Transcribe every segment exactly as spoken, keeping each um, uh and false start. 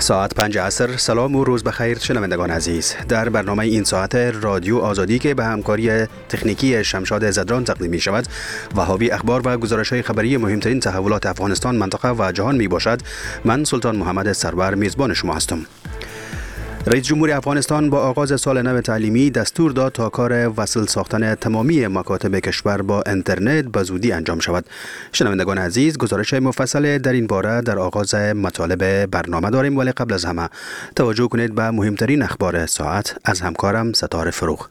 ساعت پنج عصر. سلام و روز بخیر شنوندگان عزیز. در برنامه این ساعت رادیو آزادی که به همکاری تکنیکی شمشاد زدران تقدیم می شود، وهابی اخبار و گزارش‌های خبری مهمترین تحولات افغانستان، منطقه و جهان می باشد. من سلطان محمد سرور میزبان شما هستم. رئیس جمهور افغانستان با آغاز سال نو تعلیمی دستور داد تا کار وصل ساختن تمامی مکاتب کشور با اینترنت به زودی انجام شود. شنوندگان عزیز، گزارش مفصل در این باره در آغاز مطالب برنامه داریم، ولی قبل از همه توجه کنید به مهمترین اخبار ساعت از همکارم ستاره فروغ.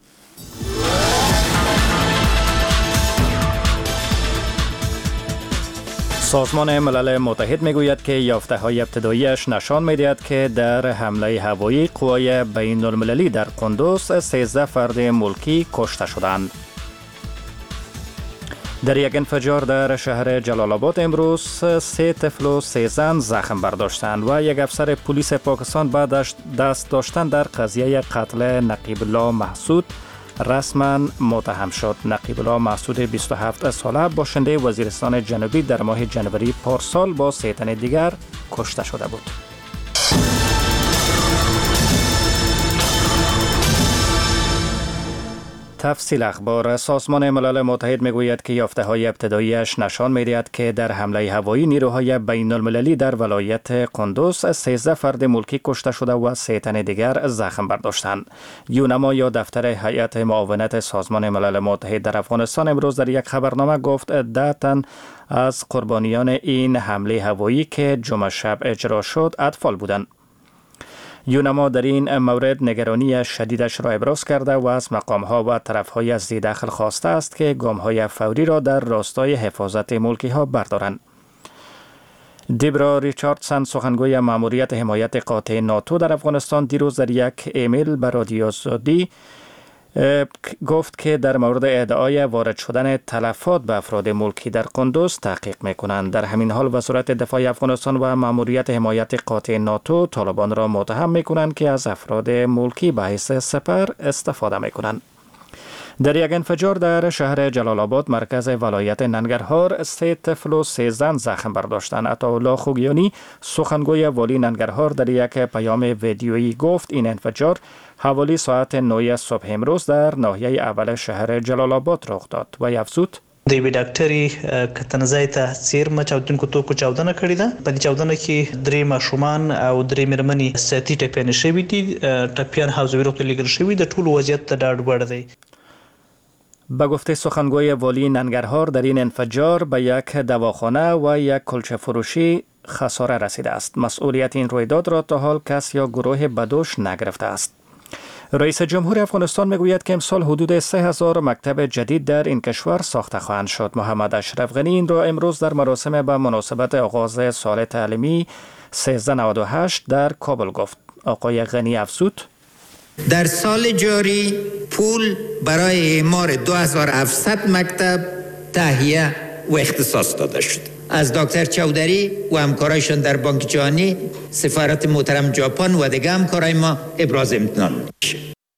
سازمان ملل متحد میگوید که یافته‌های ابتداییش نشان می‌دهد که در حمله هوایی قوای بین المللی در قندوز سیزده فرد ملکی کشته شدند. در یک انفجار در شهر جلال آباد امروز سه طفل و سه زن زخم برداشتند و یک افسر پلیس پاکستان بعد دست داشتن در قضیه قتل نقیب الله محسود رسما متهم شد. نقیب الله محسود بیست و هفت ساله باشنده وزیرستان جنوبی در ماه جنوری پارسال با سه تن دیگر کشته شده بود. تفصیل اخبار. سازمان ملل متحد میگوید که یافته‌های ابتداییش نشان می‌دهد که در حمله هوایی نیروهای بین المللی در ولایت قندوز سیزده فرد ملکی کشته شده و سه تن دیگر زخم برداشتند. یونما یا دفتر هیئت معاونت سازمان ملل متحد در افغانستان امروز در یک خبرنامه گفت ده تن از قربانیان این حمله هوایی که جمعه شب اجرا شد اطفال بودند. یونما در این مورد نگرانی شدیدش را ابراز کرده و از مقام‌ها و طرف‌های از دخل خواسته است که گام‌های فوری را در راستای حفاظت ملکی‌ها بردارند. دیبرا ریچاردسن، سخنگوی مأموریت حمایت قاطع ناتو در افغانستان، دیروز در یک ایمیل به رادیو آزادی گفت که در مورد ادعای وارد شدن تلفات به افراد ملکی در قندوز تحقیق میکنند. در همین حال وزارت دفاع افغانستان و مأموریت حمایت قاطع ناتو طالبان را متهم میکنند که از افراد ملکی به حیث سپر استفاده میکنند. در یک انفجار در شهر جلال آباد مرکز ولایت ننگرهار سه طفل و سه زن زخم برداشتند. عطاالله خوگیانی، سخنگوی والی ننگرهار، در یک پیام ویدیویی گفت این انفجار حوالی ساعت نه صبح امروز در ناحیه اول شهر جلال آباد رخ داد و افزود د یوې ډاکټري کتنځای ته څیرمه چاودونکو توکو چاودنه کړې ده. په دې چاودنه کې درې ماشومان او درې مېرمنې سیاسي ټپیانې شوي دي. ټپیان حوزوي روغتون لیږل شوي د ټولو وضعیت ته ډاډ وړ دی. به گفته سخنگوی والی ننگرهار، در این انفجار به یک دواخانه و یک کلچه فروشی خساره رسیده است. مسئولیت این رویداد را تا حال کس یا گروه بدوش نگرفته است. رئیس جمهور افغانستان میگوید که امسال حدود سه هزار مکتب جدید در این کشور ساخته خواهند شد. محمد اشرف غنی این را امروز در مراسم به مناسبت آغاز سال تعلیمی سیزده نود و هشت در کابل گفت. آقای غنی افزود در سال جاری پول برای اعمار دو هزار و هفتصد مکتب تهیه و اختصاص داده شد. از دکتر چودری و همکارایشان در بانک جهانی، سفارت محترم ژاپن و دیگر همکارای ما ابراز امتنان میشه.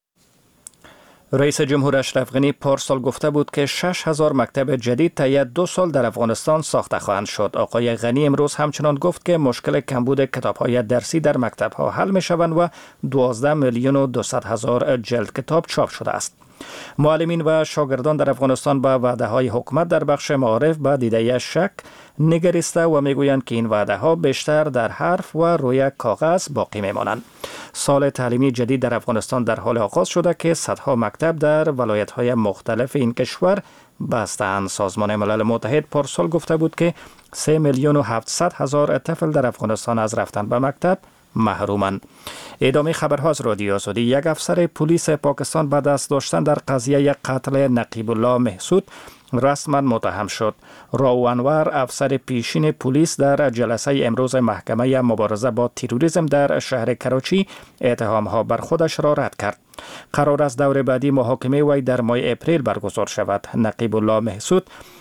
رئیس جمهور اشرف غنی پارسال گفته بود که شش هزار مکتب جدید طی دو سال در افغانستان ساخته خواهند شد. آقای غنی امروز همچنان گفت که مشکل کمبود کتاب‌های درسی در مکتب‌ها حل می‌شوند و دوازده میلیون و دویست هزار جلد کتاب چاپ شده است. معلمین و شاگردان در افغانستان با وعده‌های حکومت در بخش معارف با دیده شک نگریسته و میگویند که این وعده‌ها بیشتر در حرف و روی کاغذ باقی میمانند. سال تعلیمی جدید در افغانستان در حال آغاز شده که صدها مکتب در ولایت‌های مختلف این کشور بستند. سازمان ملل متحد پارسال گفته بود که سه میلیون و هفتصد هزار طفل در افغانستان از رفتن به مکتب محرومند. ادامه خبرها از رادیو آزادی. یک افسر پلیس پاکستان بعد از داشتن در قضیه قتل نقیب الله محسود رسما متهم شد. راو انور، افسر پیشین پلیس، در جلسه امروز محکمه مبارزه با تروریسم در شهر کراچی اتهام‌ها بر خودش را رد کرد. قرار است دور بعدی محاکمه وی در ماه اپریل برگزار شود. نقیب الله محسود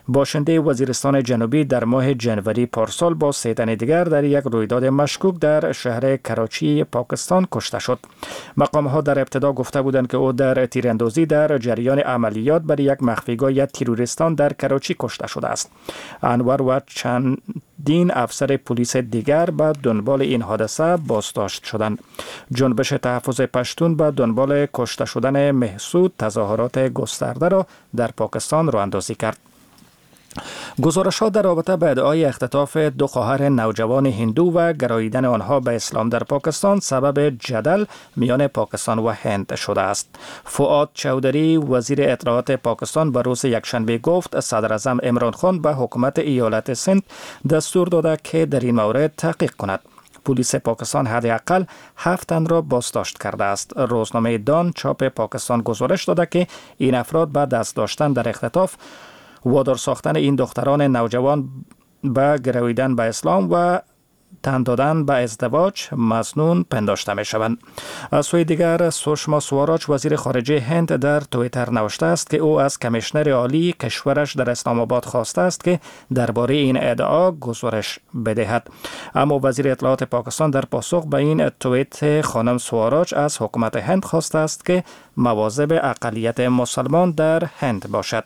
باشنده وزیرستان جنوبی در ماه جنوری پارسال با سه تن دیگر در یک رویداد مشکوک در شهر کراچی پاکستان کشته شد. مقام ها در ابتدا گفته بودند که او در تیراندازی در جریان عملیات بر یک مخفیگاه تروریستان در کراچی کشته شده است. انور و چندین افسر پلیس دیگر به دنبال این حادثه بازداشت شدند. جنبش تحفظ پشتون به دنبال کشته شدن محسود تظاهرات گسترده را در پاکستان راه اندازی کرد. گزارش‌ها در رابطه با ادعای اختطاف دو خواهر نوجوان هندو و گراییدن آنها به اسلام در پاکستان سبب جدل میان پاکستان و هند شده است. فؤاد چودری وزیر اطلاعات پاکستان به روز یکشنبه گفت صدر اعظم عمران خان به حکومت ایالت سند دستور داده که در این مورد تحقیق کند. پلیس پاکستان حداقل هفت تن را بازداشت کرده است. روزنامه دان چاپ پاکستان گزارش داده که این افراد به دست داشتن در اختطاف، وادار ساختن این دختران نوجوان به گرویدن به اسلام و تن دادن به ازدواج مظنون پنداشته می شوند. از سوی دیگر سوشما سواراج وزیر خارجه هند در توییتر نوشته است که او از کمیشنر عالی کشورش در اسلام آباد خواسته است که درباره این ادعا گزارش بدهد. اما وزیر اطلاعات پاکستان در پاسخ به این توییت خانم سواراج از حکومت هند خواسته است که مواظب اقلیت مسلمان در هند باشد.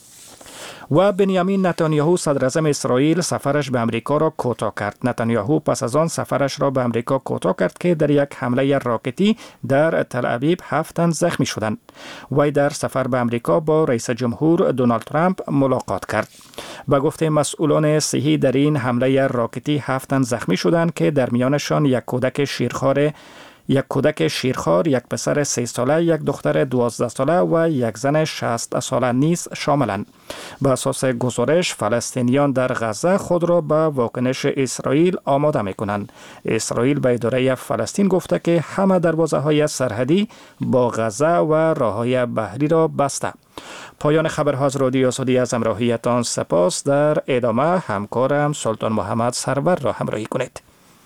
و بنیامین نتانیاهو صدر اعظم اسرائیل سفرش به امریکا را کوتاه کرد. نتانیاهو پس از آن سفرش را به امریکا کوتاه کرد که در یک حمله راکتی در تل ابیب هفت تن زخمی شدند. وی در سفر به امریکا با رئیس جمهور دونالد ترامپ ملاقات کرد. به گفته مسئولان صحی در این حمله راکتی هفت تن زخمی شدند که در میانشان یک کودک شیرخوار یک کودک شیرخوار، یک پسر سه ساله، یک دختر دوازده ساله و یک زن شصت ساله نیز شاملند. به اساس گزارش فلسطینیان در غزه خود را به واکنش اسرائیل آماده می کنند. اسرائیل به اداره فلسطین گفته که همه دروازه های سرحدی با غزه و راههای بحری را بسته. پایان خبرها از رادیو آزادی، از همراهیتان سپاس. در ادامه همکارم سلطان محمد سرور را همراهی کنید.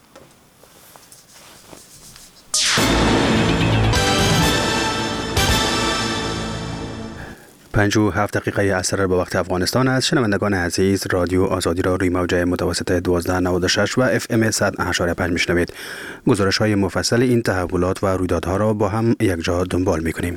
پنج و هفت دقیقه عصر به وقت افغانستان است. شنوندگان عزیز، رادیو آزادی را روی موجه متوسط دوازده نود و شش و اف ام صد و هشت و پنج میشنوید. گزارش های مفصل این تحولات و رویدادها را با هم یک جا دنبال میکنیم.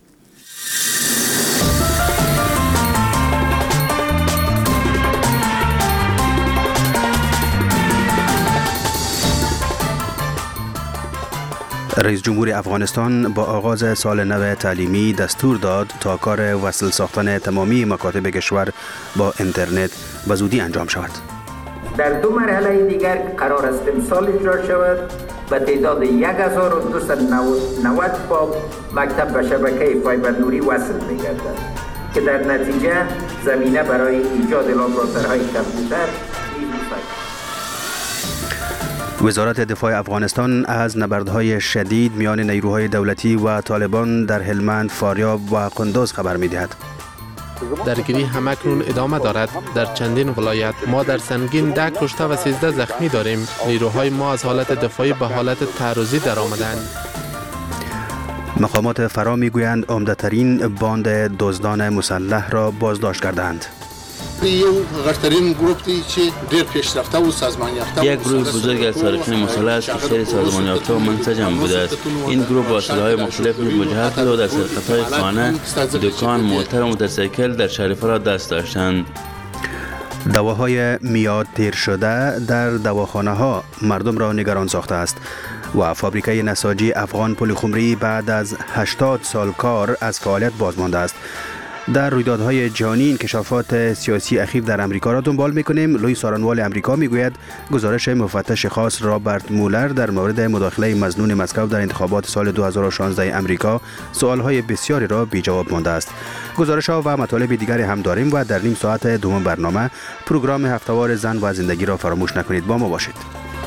رئیس جمهور افغانستان با آغاز سال نو تعلیمی دستور داد تا کار وصل ساختن تمامی مکاتب کشور با اینترنت به زودی انجام شود. در دو مرحله دیگر قرار است امسال اجرا شود و تعداد هزار و دویست و نود باب مکتب به شبکه فایبر نوری وصل می‌گردد که در نتیجه زمینه برای ایجاد لابراتوارهای کامپیوتر وزارت دفاع افغانستان از نبردهای شدید میان نیروهای دولتی و طالبان در هلمند، فاریاب و قندوز خبر می‌دهد. درگیری همکنون ادامه دارد. در چندین ولایت ما در سنگین ده کشته و سیزده زخمی داریم. نیروهای ما از حالت دفاعی به حالت تعرضی در آمدند. مقامات فرا میگویند عمده‌ترین باند دزدان مسلح را بازداشت کردند. یو غټترین گروپ دی چې ډیر پیشرفته او سازمان یافته یک گروه بزرگ از سارقین مسلح است که خیلی سازمان یافته و منسجم بوده است. این گروه با اسلحه‌های مختلف مجهز بود و در سرقت‌های خانه، دکان، موتر و موتورسیکل در شهرفا را دست داشتند. دواهای میاد تیر شده در دواخانه ها مردم را نگران ساخته است و فابریکه نساجی افغان پلیخمری بعد از هشتاد سال کار از فعالیت باز مانده است. در رویدادهای جهانی انکشافات سیاسی اخیر در امریکا را دنبال می‌کنیم. لوی سارنوال امریکا میگوید گزارش مفتش خاص رابرت مولر در مورد مداخله مظنون مسکو در انتخابات سال دو هزار و شانزده امریکا سوالهای بسیاری را بی جواب مانده است. گزارش‌ها و مطالب دیگری هم داریم و در نیم ساعت دوم برنامه پروگرام هفته‌وار زن و زندگی را فراموش نکنید. با ما باشید.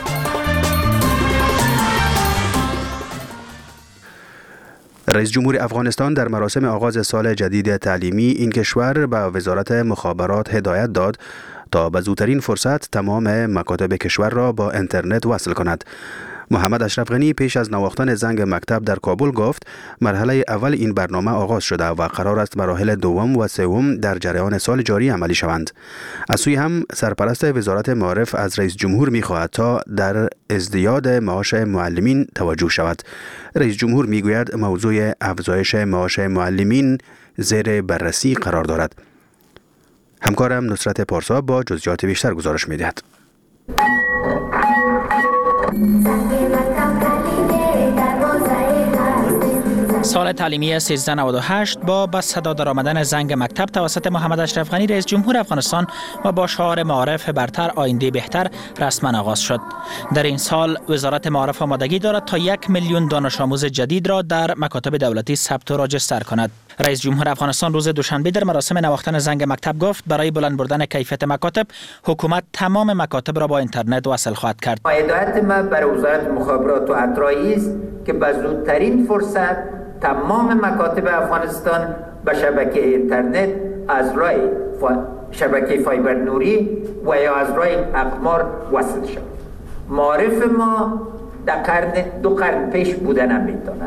رئیس جمهور افغانستان در مراسم آغاز سال جدید تعلیمی این کشور به وزارت مخابرات هدایت داد تا به زودترین فرصت تمام مکاتب کشور را با اینترنت وصل کند. محمد اشرف غنی پیش از نواختن زنگ مکتب در کابل گفت مرحله اول این برنامه آغاز شده و قرار است مراحل دوم و سوم در جریان سال جاری عملی شوند. از سوی هم سرپرست وزارت معارف از رئیس جمهور می‌خواهد تا در ازدیاد معاش معلمین توجه شود. رئیس جمهور میگوید موضوع افزایش معاش معلمین زیر بررسی قرار دارد. همکارم نصرت پارسا با جزئیات بیشتر گزارش می‌دهد. سال تعلیمی سیزده نود و هشت با به صدا درآمدن زنگ مکتب توسط محمد اشرف غنی رئیس جمهور افغانستان و با شعار معارف برتر آینده بهتر رسما آغاز شد. در این سال وزارت معارف آمادگی دارد تا یک میلیون دانش آموز جدید را در مکاتب دولتی ثبت و راجستر کند. رئیس جمهور افغانستان روز دوشنبه در مراسم نواختن زنگ مکتب گفت برای بلند بردن کیفیت مکاتب حکومت تمام مکاتب را با اینترنت وصل خواهد کرد. هدایت ما برای وزارت مخابرات و اطلاعات است که به زودترین فرصت تمام مکاتب افغانستان به شبکه اینترنت از راه شبکه فایبر نوری و یا از راه اقمار وصل شود. معارف ما در قرن دو قرن پیش بوده نمیتونه.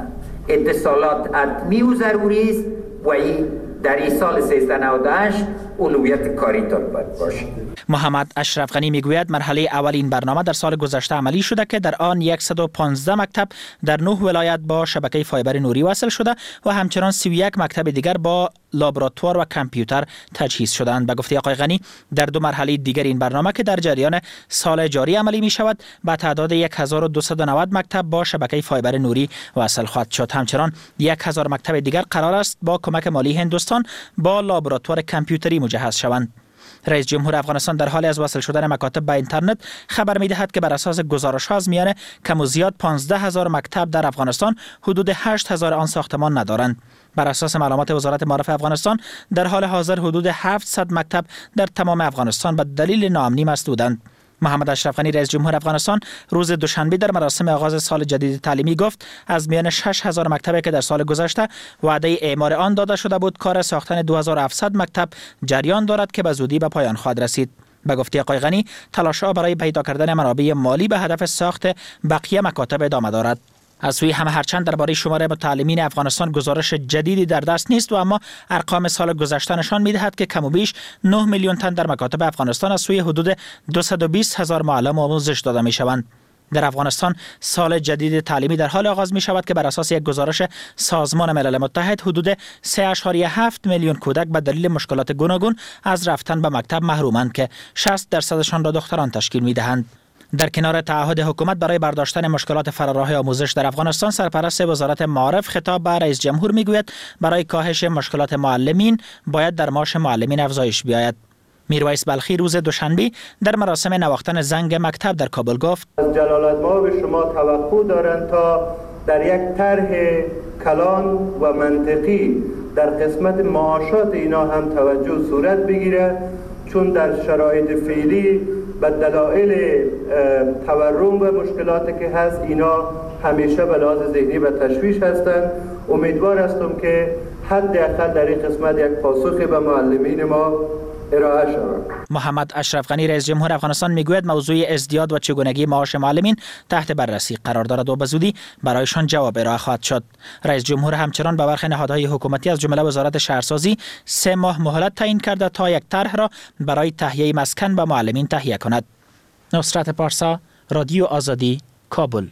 اتصالات حتمی و ضروری است و این در این سال سیزده نود و هشت اولویت کاریتان باید باشد. محمد اشرف غنی میگوید مرحله اول این برنامه در سال گذشته عملی شده که در آن صد و پانزده مکتب در نه ولایت با شبکه فایبر نوری وصل شده و همچنان سی و یک مکتب دیگر با لابراتوار و کامپیوتر تجهیز شدند. به گفته آقای غنی در دو مرحله دیگر این برنامه که در جریان سال جاری عملی می شود به تعداد هزار و دویست و نود مکتب با شبکه فایبر نوری وصل خواهد شد. همچنان هزار مکتب دیگر قرار است با کمک مالی هندوستان با لابراتوار کامپیوتری مجهز شوند. رئیس جمهور افغانستان در حال از وصل شدن مکاتب به اینترنت خبر می‌دهد که بر اساس گزارش‌ها از میان کم و زیاد پانزده هزار مکتب در افغانستان حدود هشت هزار آن ساختمان ندارند. بر اساس معلومات وزارت معارف افغانستان در حال حاضر حدود هفتصد مکتب در تمام افغانستان به دلیل ناامنی مسدودند. محمد اشرف غنی رئیس جمهور افغانستان روز دوشنبه در مراسم آغاز سال جدید تعلیمی گفت از میان شش هزار مکتبی که در سال گذشته وعده اعمار آن داده شده بود کار ساختن دو هزار و هفتصد مکتب جریان دارد که به زودی به پایان خواهد رسید. به گفته آقای غنی تلاش‌ها برای پیدا کردن منابع مالی به هدف ساخت بقیه مکاتب ادامه دارد. از سوی هم هرچند درباره شماره متعلمین افغانستان گزارش جدیدی در دست نیست و اما ارقام سال گذشته نشان می‌دهد که کم و بیش نه میلیون تن در مکاتب افغانستان از سوی حدود دویست و بیست هزار معلم آموزش داده می‌شوند. در افغانستان سال جدید تعلیمی در حال آغاز می شود که بر اساس یک گزارش سازمان ملل متحد حدود سه ممیز هفت میلیون کودک به دلیل مشکلات گوناگون از رفتن به مکتب محرومند که شصت درصدشان را دختران تشکیل می دهند. در کنار تعهد حکومت برای برداشتن مشکلات فراراه آموزش در افغانستان، سرپرست وزارت معارف خطاب به رئیس جمهور میگوید برای کاهش مشکلات معلمین باید در معاش معلمین افزایش بیاید. میرویس بلخی روز دوشنبه در مراسم نواختن زنگ مکتب در کابل گفت از جلالت‌مآب شما توقع دارند تا در یک طرح کلان و منطقی در قسمت معاشات اینا هم توجه صورت بگیرد، چون در شرایط فعلی به دلایل تورم و مشکلاتی که هست اینا همیشه به لحاظ ذهنی و تشویش هستند. امیدوار هستم که حداقل در این قسمت یک پاسخی به معلمین ما ارائه شود. محمد اشرف غنی رئیس جمهور افغانستان میگوید موضوع ازدیاد و چگونگی معاش معلمین تحت بررسی قرار دارد و به زودی برایشان جواب ارائه خواهد شد. رئیس جمهور همچنان به برخی نهادهای حکومتی از جمله وزارت شهرسازی سه ماه مهلت تعیین کرده تا یک طرح را برای تهیه مسکن به معلمین تهیه کند. نصرت پارسا، رادیو آزادی، کابل.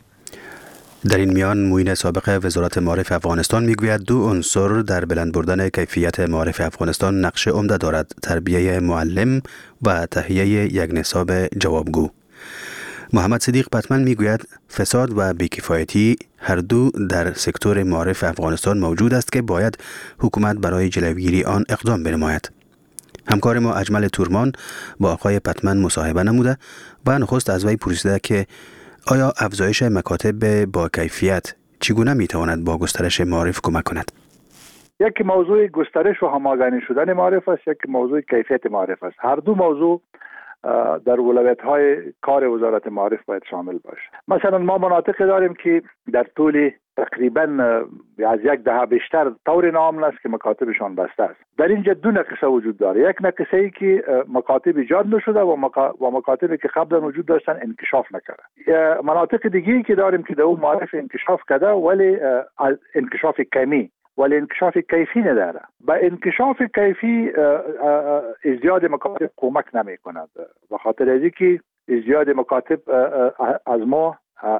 در این میان معین سابق وزارت معارف افغانستان میگوید دو عنصر در بلند بردن کیفیت معارف افغانستان نقش عمده دارد: تربیه معلم و تهیه یک نصاب جوابگو. محمد صدیق پتمن میگوید فساد و بیکفایتی هر دو در سکتور معارف افغانستان موجود است که باید حکومت برای جلوگیری آن اقدام بنماید. همکار ما اجمل تورمان با آقای پتمن مصاحبه نموده و نخست از وی پرسیده که آیا افزایش مکاتب با کیفیت چگونه میتواند با گسترش معارف کمک کند؟ یک موضوع گسترش و هماهنگ شدن معارف است، یک موضوع کیفیت معارف است. هر دو موضوع در اولویت‌های کار وزارت معارف باید شامل باشه. مثلا ما مناطق داریم که در طول تقریبا از یک دهه بیشتر طور نامل است که مکاتبشان بسته است. در اینجا دو نقصه وجود داره. یک نقصه ای که مکاتب ایجاد نشده و, مکا... و مکاتبی که قبلا وجود داشتن انکشاف نکرده. مناطق دیگه که داریم که در اون معارف انکشاف کرده ولی انکشاف کمی ولی انکشاف کیفی نداره. با انکشاف کیفی ازدیاد مکاتب کمک نمی کند. به خاطر از اینکه ازدیاد مکاتب از ما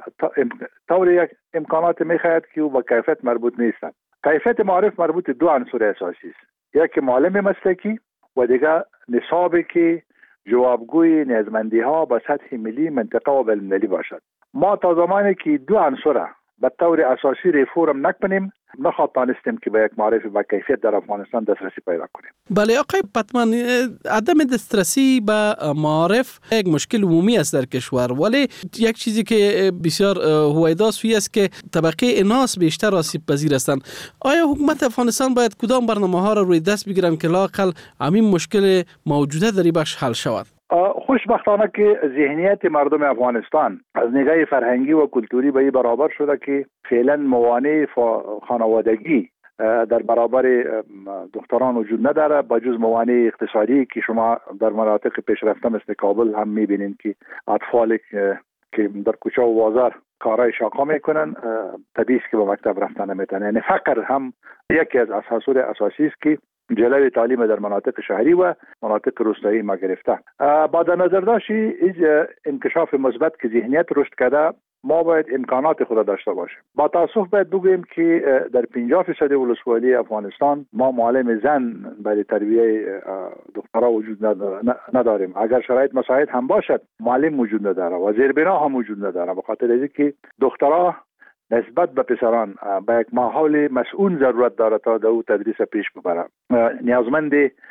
طور یک امکانات میخواهد که او با کیفیت مربوط نیستند. کیفیت معارف مربوط دو عنصر اساسی است. یک معلم مسلکی و دیگر نصابی که جوابگوی نیازمندی ها به سطح ملی، منطقه و بین‌المللی باشد. ما تا زمانی که دو عنصر به طور اساسی ریفورم نکنیم نخواهیم که به یک معارف با کیفیت در افغانستان دسترسی پیدا کنیم. بله آقای پتمن، عدم دسترسی به معارف یک مشکل عمومی است در کشور، ولی یک چیزی که بسیار هویداست است که طبقه اناس بیشتر آسیب پذیر هستند. آیا حکومت افغانستان باید کدام برنامه‌ها را روی دست بگیرند که لااقل همین مشکل موجوده در این بخش حل شود؟ خوشبختانه که ذهنیت مردم افغانستان از نگاه فرهنگی و کلتوری به این برابر شده که فعلا موانع خانوادگی در برابر دختران وجود نداره، با جز موانع اقتصادی که شما در مناطق پیشرفته مثل کابل هم میبینید که اطفال که در کوچه و بازار کارهای شاقا میکنن طبیعی است که به مکتب رفتن نمیتونن. یعنی فقر هم یکی از اساسور اساسی است که جلوی تعلیم در مناطق شهری و مناطق روستایی ما گرفته. با در نظر داشتی این انکشاف مثبت که ذهنیت رشد کرده، ما باید امکانات خود داشته باشیم. با تاسف باید بگوییم که در پنجاه فیصد ولسوالی افغانستان ما معلم زن برای تربیت دخترها وجود نداریم. اگر شرایط مساعد هم باشد معلم وجود نداره و زیربنا هم وجود نداره، به خاطر اینکه دخترها نسبت به پسران به یک ماحول مسئول ضرورت داره تا در او تدریس پیش ببرند. نیازمند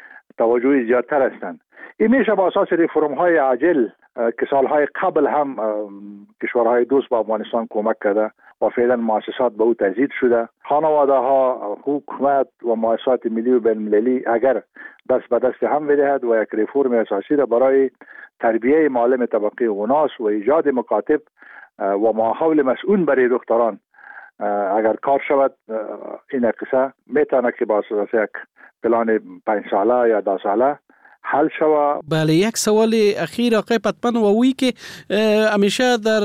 توجه زیادتر هستند. این میشه با اساس ریفرم های عاجل که سالهای قبل هم کشورهای دوست با افغانستان کمک کرده و فعلا مؤسسات به او تزیید شده. خانواده ها، حکومت و مؤسسات ملی و بین المللی اگر دست به دست هم بدهد و یک ریفرم اساسی را برای تربیه معلم طبقه اوناس و ایجاد مکاتب و ماحول مسئول برای دختران اگر کار شود، این قصه میتونه که با اساس یک پلان پنج ساله یا ده ساله حل شود. بله، یک سوال اخیر آقای پتمن و وی که همیشه در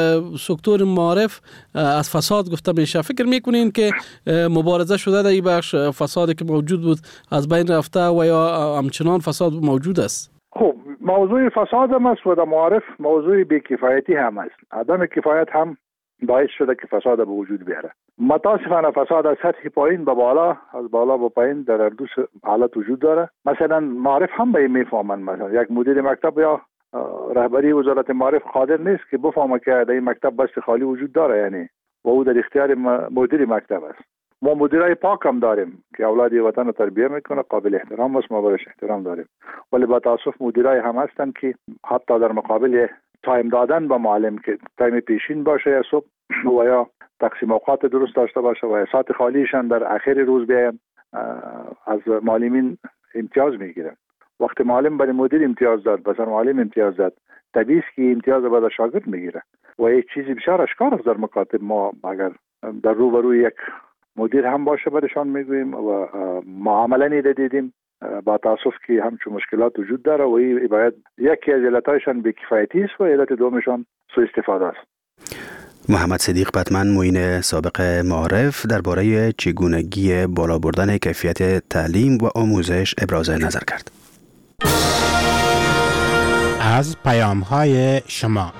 سکتور معارف از فساد گفته میشه، فکر میکنین که مبارزه شده در این بخش فسادی که موجود بود از بین رفته و یا همچنان فساد موجود است؟ خب موضوع فساد هم است و در معارف موضوع بی‌کفایتی هم است. عدم کفایت هم باعث شده که فساد به وجود بیاره. متاسفانه فساد از سطح پایین به بالا، از بالا به پایین در دو حالت وجود داره. مثلا معارف هم به این میفهمن، مثلا یک مدیر مکتب یا رهبری وزارت معارف قادر نیست که بفهمه که در این مکتب بست خالی وجود داره، یعنی و او در اختیار مدیر مکتب است. ما مدیرای پاک هم داریم که اولاد وطن رو تربیه میکنه، قابل احترام است، ما برش احترام داریم، ولی با تاسف مدیرای هم هستن که حتی در مقابل تایم دادن به معلم که تایم پیشین باشه یا صبح و یا تقسیم اوقات درست داشته باشه و ساعت خالیشان در اخر روز بیاین از معلمین امتیاز میگیرن. وقتی معلم برای مدیر امتیاز داد، بسر معلم امتیاز داد، طبیعی است که امتیاز بعد شاگرد میگیره و یک چیزی بسیار اشکار است در مکاتب. ما اگر در روبروی یک مدیر هم باشه برشان میگوییم و معامله نیده دیدیم، با تاسف که همچون مشکلات وجود داره و این باید یکی از علتایشان بی‌کفایتی است و علت دومشان سوء استفاده است. محمد صدیق پتمن، معین سابق معارف، درباره چگونگی بالا بردن کیفیت تعلیم و آموزش ابراز نظر کرد. از پیام‌های شما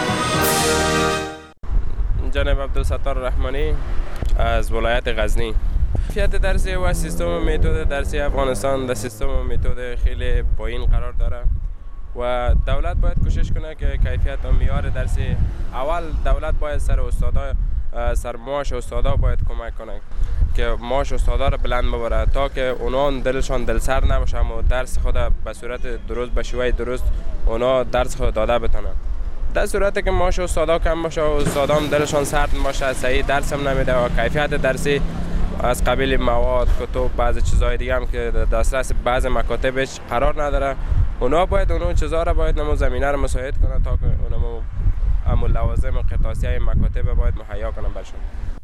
جناب عبدالستار رحمانی از ولایت غزنی. کیفیت درسی و سیستم متد درسی افغانستان در سیستم متد خیلی پایین قرار داره و دولت باید کوشش کنه که کیفیت و معیار درسی، اول دولت باید سر استادا سر معاش استادا باید کمک کنه که معاش استادا رو بلند ببره تا که اونا دلشان دلسر نباشه و درس خود به صورت درست به شیوه درست اونا درس خود داده بتونه. در صورتی که معاش استادا کم باشه و استادا هم دلشان سرد باشه، صحیح درس هم نمیده و کیفیت درسی از قبیل مواد، کتب، بعضی چیزهای دیگه هم که دسترس بعضی مکاتبش قرار نداره اونا باید اون چیزا را باید نمو زمینه رو مساعد کنن تا که اونمو امو لوازم قطعاتی مکاتب باید مهیا کنن برشون.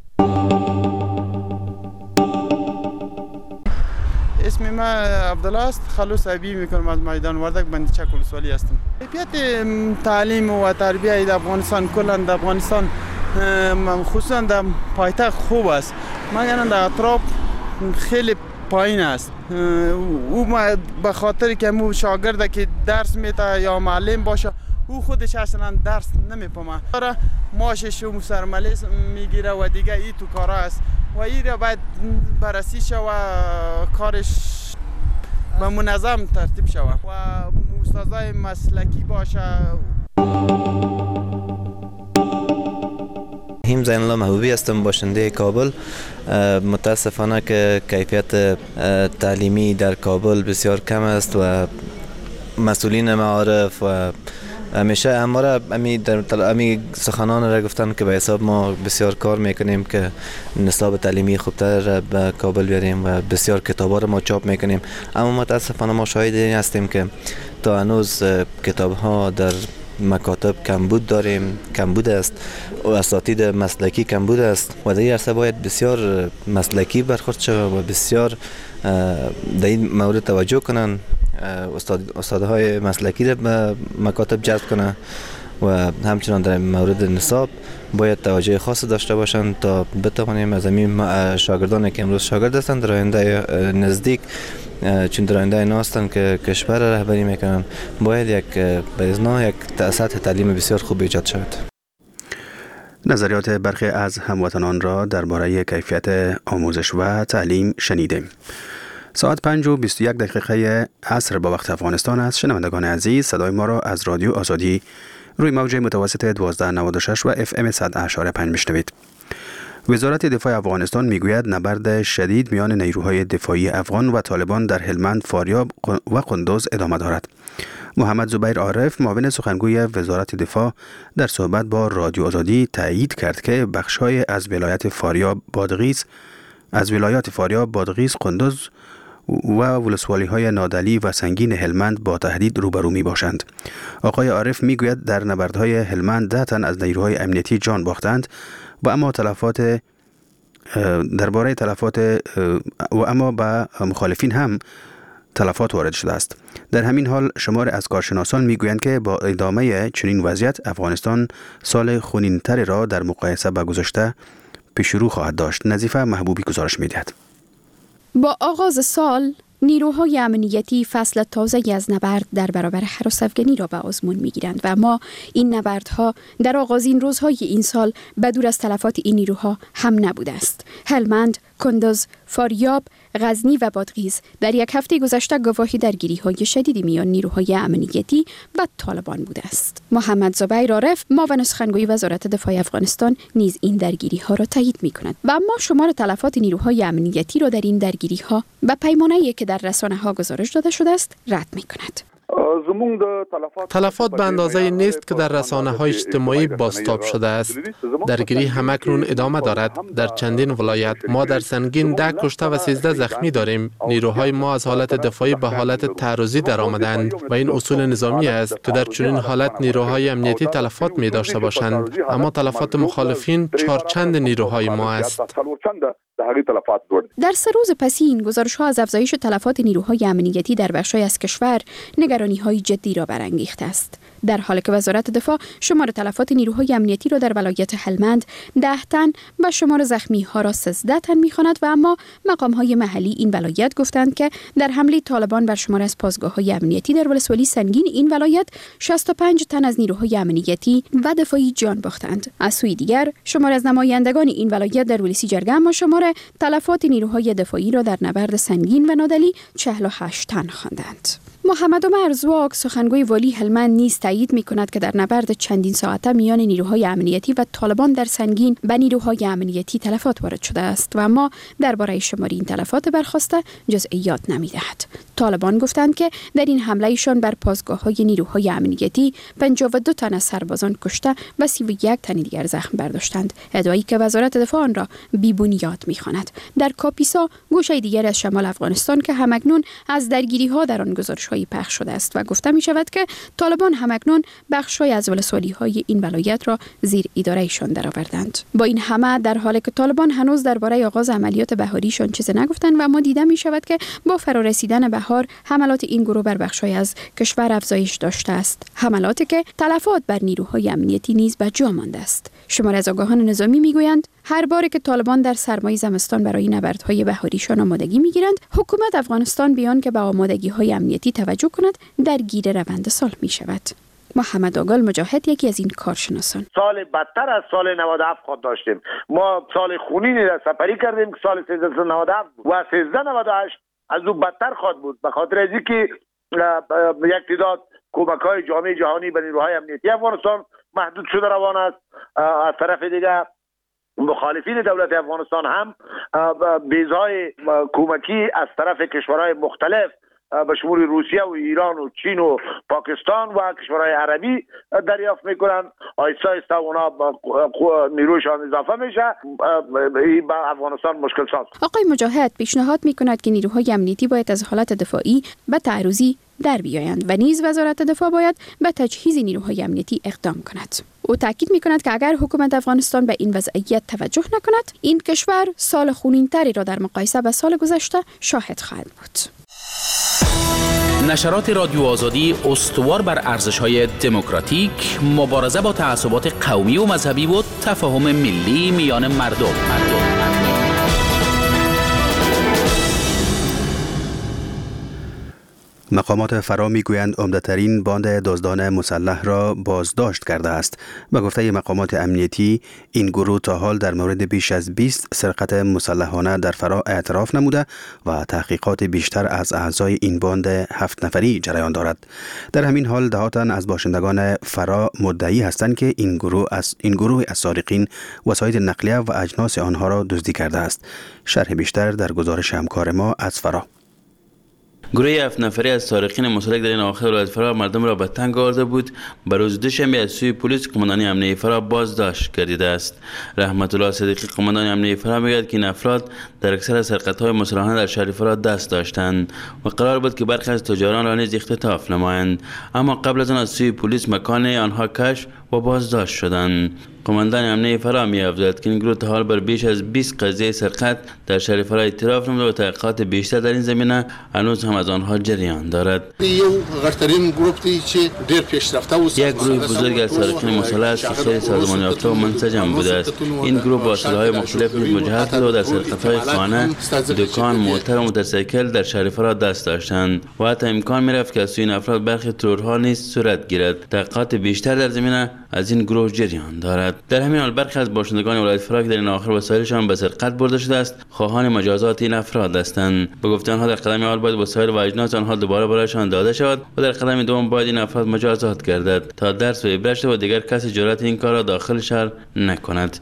اسم ما عبدالله است. خلوص ابی میکنم از میدان وردک بندیچک ولسوالی هستم. کیفیت تعلیم و تربیت در افغانستان کلا در افغانستان خصوصا در پایتخت خوب است. مگر در اطراف خیلی پایین است. او به خاطر که مو شاگرد که درس میته یا معلم باشه او خودش اصلا درس نمیفهمه. ماشش و سرماله میگیره و دیگه ای تو کارا است و این را باید بررسی شود و کارش به منظم ترتیب شود و استادای مسلکی باشه. هیم زین الله محبوبی هستم، باشنده کابل. متاسفانه که کیفیت تعلیمی در کابل بسیار کم است و مسئولین معارف و همیشه اماره امی در امی سخنان را گفتن که به حساب ما بسیار کار میکنیم که نصاب تعلیمی خوبتر به کابل بیاریم و بسیار کتابا را ما چاپ میکنیم، اما متاسفانه ما شاهد این هستیم که تا هنوز کتاب ها در مکاتب کمبود داریم، کمبود است و اساتید مسلکی کمبود است و در این عرصه باید بسیار مسلکی برخورد شود و بسیار در این مورد توجه کنن، استاد استادهای مسلکی را به مکاتب جذب کنن و همچنان در مورد نصاب باید توجه خاص داشته باشند تا بتوانیم از این شاگردانی که امروز شاگرد هستند در آینده نزدیک، چون در آینده اینا هستند که کشور را رهبری میکنن، باید یک به اذن یک سطح تعلیم بسیار خوب ایجاد شود. نظریات برخی از هموطنان را درباره کیفیت آموزش و تعلیم شنیدیم. ساعت پنج و بیست و یک دقیقه عصر با وقت افغانستان است. شنوندگان عزیز، صدای ما را از رادیو آزادی روی موج متوسط دوازده نود و شش و اف ام صد و اشاره پنج میشنوید. وزارت دفاع افغانستان میگوید نبرد شدید میان نیروهای دفاعی افغان و طالبان در هلمند، فاریاب و قندوز ادامه دارد. محمد زبیر عارف، معاون سخنگوی وزارت دفاع، در صحبت با رادیو آزادی تایید کرد که بخش‌های از ولایت فاریاب بادغیس از ولایات فاریاب، بادغیس، قندوز و ولسوالی‌های نادلی و سنگین هلمند با تهدید روبرو می باشند. آقای عارف می گوید در نبردهای هلمند ده تن از نیروهای امنیتی جان باختند و اما تلفات درباره تلفات و اما به مخالفین هم تلفات وارد شده است. در همین حال شمار از کارشناسان می گویند که با ادامه چنین وضعیت افغانستان سال خونین‌تر را در مقایسه با گذشته پیش رو خواهد داشت. نظیفه محبوبی گزارش می دهد. با آغاز سال نیروهای امنیتی فصل تازه‌ای از نبرد در برابر هراس افغانی را به آزمون می‌گیرند و اما این نبردها در آغازین روزهای این سال بدور از تلفات این نیروها هم نبوده است. هلمند، کندوز، فاریاب، غزنی و بادغیس در یک هفته گذشته گواهی درگیری‌های شدیدی میان نیروهای امنیتی و طالبان بوده است. محمد زبیر عارف، معاون سخنگوی وزارت دفاع افغانستان، نیز این درگیری‌ها را تایید می‌کند و اما شمار تلفات نیروهای امنیتی را در این درگیری‌ها به پیمانه‌ای که در رسانه‌ها گزارش داده شده است رد می‌کند. تلفات به اندازه نیست که در رسانه‌های اجتماعی بازتاب شده است. درگیری همکنون ادامه دارد. در چندین ولایت ما در سنگین ده کشته و سیزده زخمی داریم. نیروهای ما از حالت دفاعی به حالت تعرضی در آمدند و این اصول نظامی است که در چنین حالت نیروهای امنیتی تلفات می داشته باشند، اما تلفات مخالفین چارچند نیروهای ما است. در سه روز پسی این گزارش‌ها از افزایش تلفات نیروهای امنیتی در بخش‌های از کشور نگرانی‌های جدی را برانگیخته است. در حالی که وزارت دفاع شمار تلفات نیروهای امنیتی را در ولایت هلمند ده تن و شمار زخمی‌ها را سیزده تن می‌خواند و اما مقام‌های محلی این ولایت گفتند که در حمله طالبان بر شمار از پاسگاه‌های امنیتی در ولسوالی سنگین این ولایت شصت و پنج تن از نیروهای امنیتی و دفاعی جان باختند. از سوی دیگر شمار از نمایندگان این ولایت در ولسی جرگه اما شمار تلفات نیروهای دفاعی را در نبرد سنگین و نادلی چهل و هشت تن خواندند. محمد عمر زواک، سخنگوی والی هلمند، نیز تایید می‌کند که در نبرد چندین ساعته میان نیروهای امنیتی و طالبان در سنگین به نیروهای امنیتی تلفات وارد شده است و اما درباره شماری این تلفات برخاسته جزئیات نمی‌دهد. طالبان گفتند که در این حملهشان بر پاسگاه‌های نیروهای امنیتی پنجاه و دو تن از سربازان کشته و سی و یک تن دیگر زخم برداشتند، ادعایی که وزارت دفاع آن را بی‌بنیاد می‌خواند. در کاپیسا، گوشه دیگر از شمال افغانستان که همکنون از درگیری‌ها در آن گزارش هایی پخش شده است و گفته می شود که طالبان همکنون بخش‌های از ولسوالی‌های این ولایت را زیر اداره‌شان درآوردند. با این همه در حالی که طالبان هنوز درباره آغاز عملیات بهاریشان چیزی نگفتند و ما دیده می شود که با فرارسیدن بهار حملات این گروه بر بخش‌های از کشور افزایش داشته است. حملاتی که تلفات بر نیروهای امنیتی نیز به جا مانده است. شمار از آگاهان نظامی میگویند هر باری که طالبان در سرمای زمستان برای نبردهای بهاریشان آمادگی میگیرند، حکومت افغانستان بیان که به آمادگی‌های امنیتی توجه کند درگیر روند سال می شود. محمد آگال مجاهد یکی از این کارشناسان: سال بدتر از سال نود و هفت خود داشتیم. ما سال خونینی را سپری کردیم که سال سیزده نود و هفت و سیزده نود و هشت از او بدتر خود بود، به خاطر از اینکه یک تعداد کمک‌های جامعه جهانی به نیروهای امنیتی افغانستان محدود شده روان است. از طرف دیگر مخالفین دولت افغانستان هم بیزهای کمکی از طرف کشورهای مختلف به شمول روسیه و ایران و چین و پاکستان و کشورهای عربی دریافت میکنن. آیسته آیسته اونا نیرویشان اضافه میشه، این به افغانستان مشکل ساز. آقای مجاهد پیشنهاد میکند که نیروهای امنیتی باید از حالت دفاعی به تعرضی در بیایند و نیز وزارت دفاع باید به تجهیز نیروهای امنیتی اقدام کند. او تاکید میکند که اگر حکومت افغانستان به این وضعیت توجه نکند، این کشور سال خونین‌تری را در مقایسه به سال گذشته شاهد خواهد بود. نشرات رادیو آزادی استوار بر ارزش‌های دموکراتیک، مبارزه با تعصبات قومی و مذهبی و تفاهم ملی میان مردم. مردم. مقامات فرا میگویند عمده‌ترین باند دزدان مسلح را بازداشت کرده است. به گفته مقامات امنیتی، این گروه تا حال در مورد بیش از بیست سرقت مسلحانه در فرا اعتراف نموده و تحقیقات بیشتر از اعضای این باند هفت نفری جریان دارد. در همین حال دهها تن از باشندگان فرا مدعی هستند که این گروه از این گروه از سارقین وسایل نقلیه و اجناس آنها را دزدی کرده است. شرح بیشتر در گزارش همکار ما از فرا. گروه هفت نفری از سارقین مسلح در این آخر ولایت فرا مردم را به تنگ آورده بود. به روز دوشنبه از سوی پلیس قماندانی امنیتی فرا بازداشت گردیده است. رحمت الله صدیقی قماندان امنیتی فرا میگوید که این افراد در اکثر سرقت‌های مسلحانه در شهر فرا دست داشتند و قرار بود که برخی از تجاران را نیز اختطاف نمایند، اما قبل از آن از سوی پلیس مکان آنها کشف و بازداشت شدند. قماندان امنیتی فرا می‌افزاید که این گروه تا حال بر بیش از بیست قضیه سرقت در شهر فرا اعتراف نموده و تحقیقات بیشتر در این زمینه هنوز هم از آنها جریان دارد. یک گروه بزرگ از سارقین مسلح است که خیلی سازمان یافته و منسجم بوده است. این گروه با سلاح‌های مختلف نیز مجهز شده و در سرقت‌های خانه، دکان، موتر و موتورسیکل در شهر فرا دست داشتند و حتی امکان می‌رفت که از سوی این افراد برخی ترورها نیز صورت گیرد. تحقیقات بیشتر در زمینه از این گروه جریان دارد. در همین حال برخی از باشندگان ولایت فرا که در این آخر وسایلشان به سرقت برده شده است، خواهان مجازات این افراد هستند. به گفته آنها در قدم اول باید وسایل و اجناس آنها دوباره برایشان داده شود و در قدم دوم باید این افراد مجازات گردد تا درس و عبرت شود و دیگر کسی جرأت این کار را داخل شهر نکند.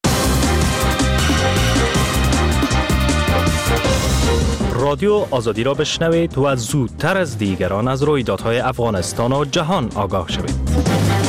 رادیو آزادی را بشنوید و زودتر از دیگران از رویدادهای افغانستان و جهان آگاه شوید.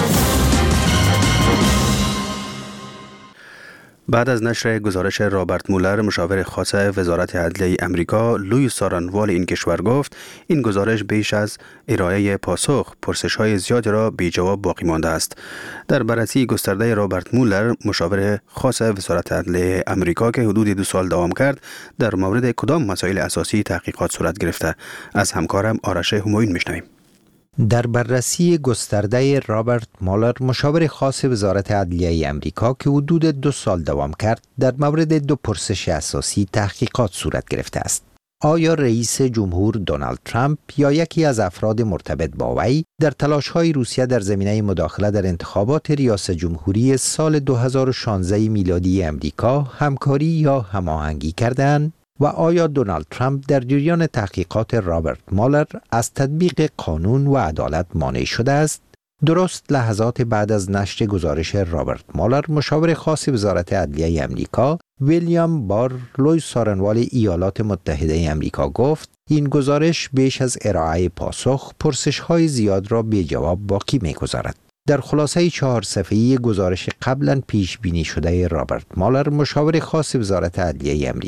بعد از نشر گزارش رابرت مولر، مشاور خاص وزارت عدلیه امریکا، لوی سارنوال این کشور گفت این گزارش بیش از ارائه پاسخ پرسش‌های زیادی را بی جواب باقی مانده است. در بررسی گسترده رابرت مولر، مشاور خاص وزارت عدلیه امریکا که حدود دو سال دوام کرد، در مورد کدام مسائل اساسی تحقیقات صورت گرفته؟ از همکارم آرش همایون میشنویم. در بررسی گسترده رابرت مولر، مشاور خاص وزارت عدلیه امریکا که حدود دو سال دوام کرد، در مورد دو پرسش اساسی تحقیقات صورت گرفته است. آیا رئیس جمهور دونالد ترامپ یا یکی از افراد مرتبط با وی در تلاش‌های روسیه در زمینه مداخله در انتخابات ریاست جمهوری سال دو هزار و شانزده میلادی امریکا همکاری یا هماهنگی کردند؟ و آیا دونالد ترامپ در جریان تحقیقات رابرت مولر از تطبیق قانون و عدالت مانع شده است؟ درست لحظات بعد از نشر گزارش رابرت مولر، مشاور خاص وزارت عدلیه امریکا ویلیام بار لوی سارنوال ایالات متحده امریکا گفت این گزارش بیش از ارائه پاسخ پرسش‌های زیاد را بی جواب باقی می‌گذارد. در خلاصه چهار صفحه‌ای گزارش قبلا پیش بینی شده رابرت مولر، مشاور خاص وزارت عدلیه امریکا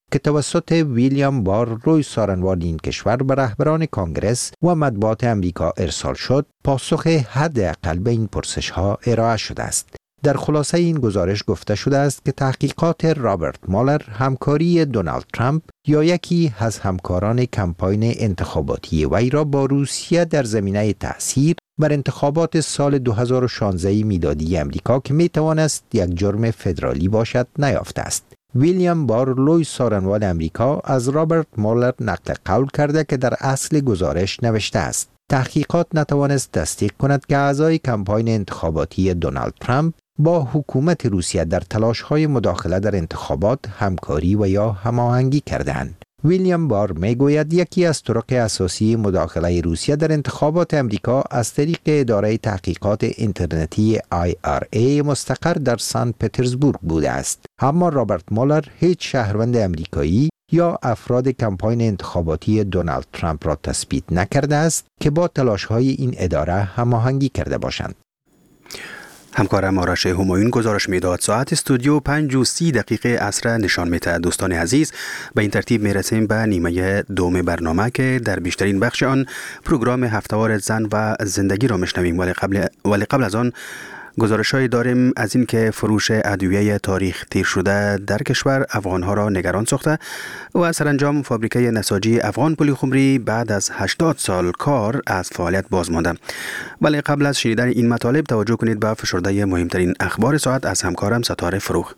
که توسط ویلیام بار روی سارنوال این کشور به رهبران کانگرس و مطبوعات امریکا ارسال شد، پاسخ حداقل به این پرسش ها ارائه شده است. در خلاصه این گزارش گفته شده است که تحقیقات رابرت مالر همکاری دونالد ترامپ یا یکی از همکاران کمپاین انتخاباتی وی را با روسیه در زمینه تأثیر بر انتخابات سال دو هزار و شانزده میلادی امریکا که می توانست یک جرم فدرالی باشد نیافته است. ویلیام بار لوی سارنوال امریکا از رابرت مالر نقل قول کرده که در اصل گزارش نوشته است: تحقیقات نتوانست تصدیق کند که اعضای کمپاین انتخاباتی دونالد ترامپ با حکومت روسیه در تلاش‌های مداخله در انتخابات همکاری و یا هماهنگی کردند. ویلیام بار میگوید یکی از طرق اساسی مداخله روسیه در انتخابات امریکا از طریق اداره تحقیقات اینترنتی آی آر ای مستقر در سن پترزبورگ بوده است. اما رابرت مالر هیچ شهروند امریکایی یا افراد کمپاین انتخاباتی دونالد ترامپ را تثبیت نکرده است که با تلاش‌های این اداره هماهنگی کرده باشند. همکارم آرش همایون گزارش میداد. ساعت استودیو پنج و سی دقیقه عصر نشان میده. دوستان عزیز، به این ترتیب میرسیم به نیمه دوم برنامه که در بیشترین بخش آن پروگرام هفته‌وار زن و زندگی را میشنویم، ولی قبل ولی قبل از آن گزارش‌هایی داریم از این که فروش ادویه تاریخ تیر شده در کشور افغان‌ها را نگران ساخته و سرانجام فابریکه نساجی افغان پلیخمری بعد از هشتاد سال کار از فعالیت باز مانده. ولی قبل از شنیدن این مطالب توجه کنید به فشرده مهمترین اخبار ساعت از همکارم ستاره فروغ.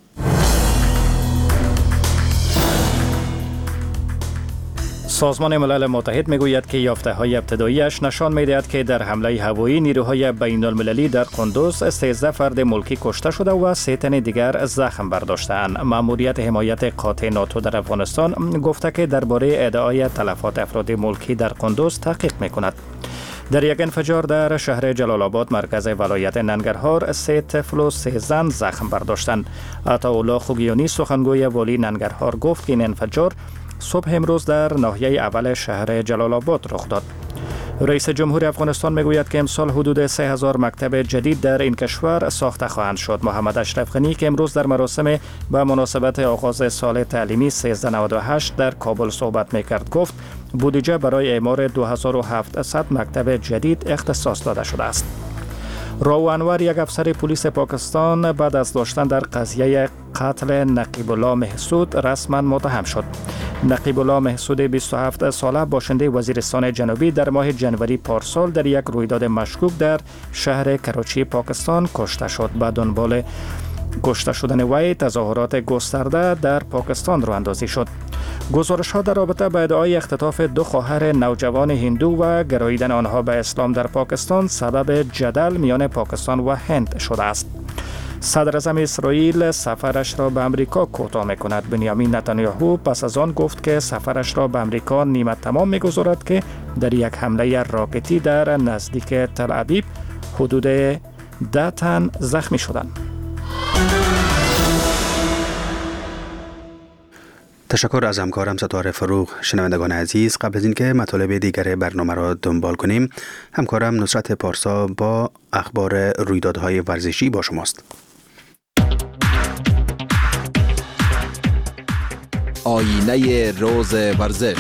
سازمان ملل متحد میگوید که یافته‌های ابتدایی‌اش نشان می‌دهد که در حمله هوایی نیروهای بین‌المللی در قندوز سیزده فرد ملکی کشته شده و سه تن دیگر زخم برداشته‌اند. مأموریت حمایت قاطع ناتو در افغانستان گفته که درباره ادعای تلفات افراد ملکی در قندوز تحقیق می‌کند. در یک انفجار در شهر جلال آباد مرکز ولایت ننگرهار سه طفل و سه زن زخم برداشتند. عطاالله خوگیانی سخنگوی والی ننگرهار گفت که این انفجار صبح امروز در ناحیه اول شهر جلال آباد رخ داد. رئیس جمهور افغانستان میگوید که امسال حدود سه هزار مکتب جدید در این کشور ساخته خواهند شد. محمد اشرف غنی که امروز در مراسم به مناسبت آغاز سال تعلیمی سیزده نود و هشت در کابل صحبت میکرد گفت بودجه برای اعمار دو هزار و هفتصد مکتب جدید اختصاص داده شده است. راو انور یک افسر پلیس پاکستان بعد از داشتن در قضیه قتل نقیب الله محسود رسما متهم شد. نقیب الله محسود بیست و هفت ساله باشنده وزیرستان جنوبی در ماه جنوری پارسال در یک رویداد مشکوک در شهر کراچی پاکستان کشته شد. به دنبال کشته شدن وی تظاهرات گسترده در پاکستان راه اندازی شد. گزارش ها در رابطه با ادعای اختطاف دو خواهر نوجوان هندو و گراییدن آنها به اسلام در پاکستان سبب جدل میان پاکستان و هند شده است. صدر اعظم اسرائیل سفرش را به امریکا کوتاه می‌کند. بنیامین نتانیاهو پس از آن گفت که سفرش را به امریکا نیمه تمام می‌گذارد که در یک حمله راکتی در نزدیک تل ابیب حدود ده تن زخمی شدند. تشکر از همکارم ستاره فروغ. شنوندگان عزیز، قبل از اینکه مطالب دیگر برنامه را دنبال کنیم، همکارم نصرت پارسا با اخبار رویدادهای ورزشی با شماست. آینه روز ورزش.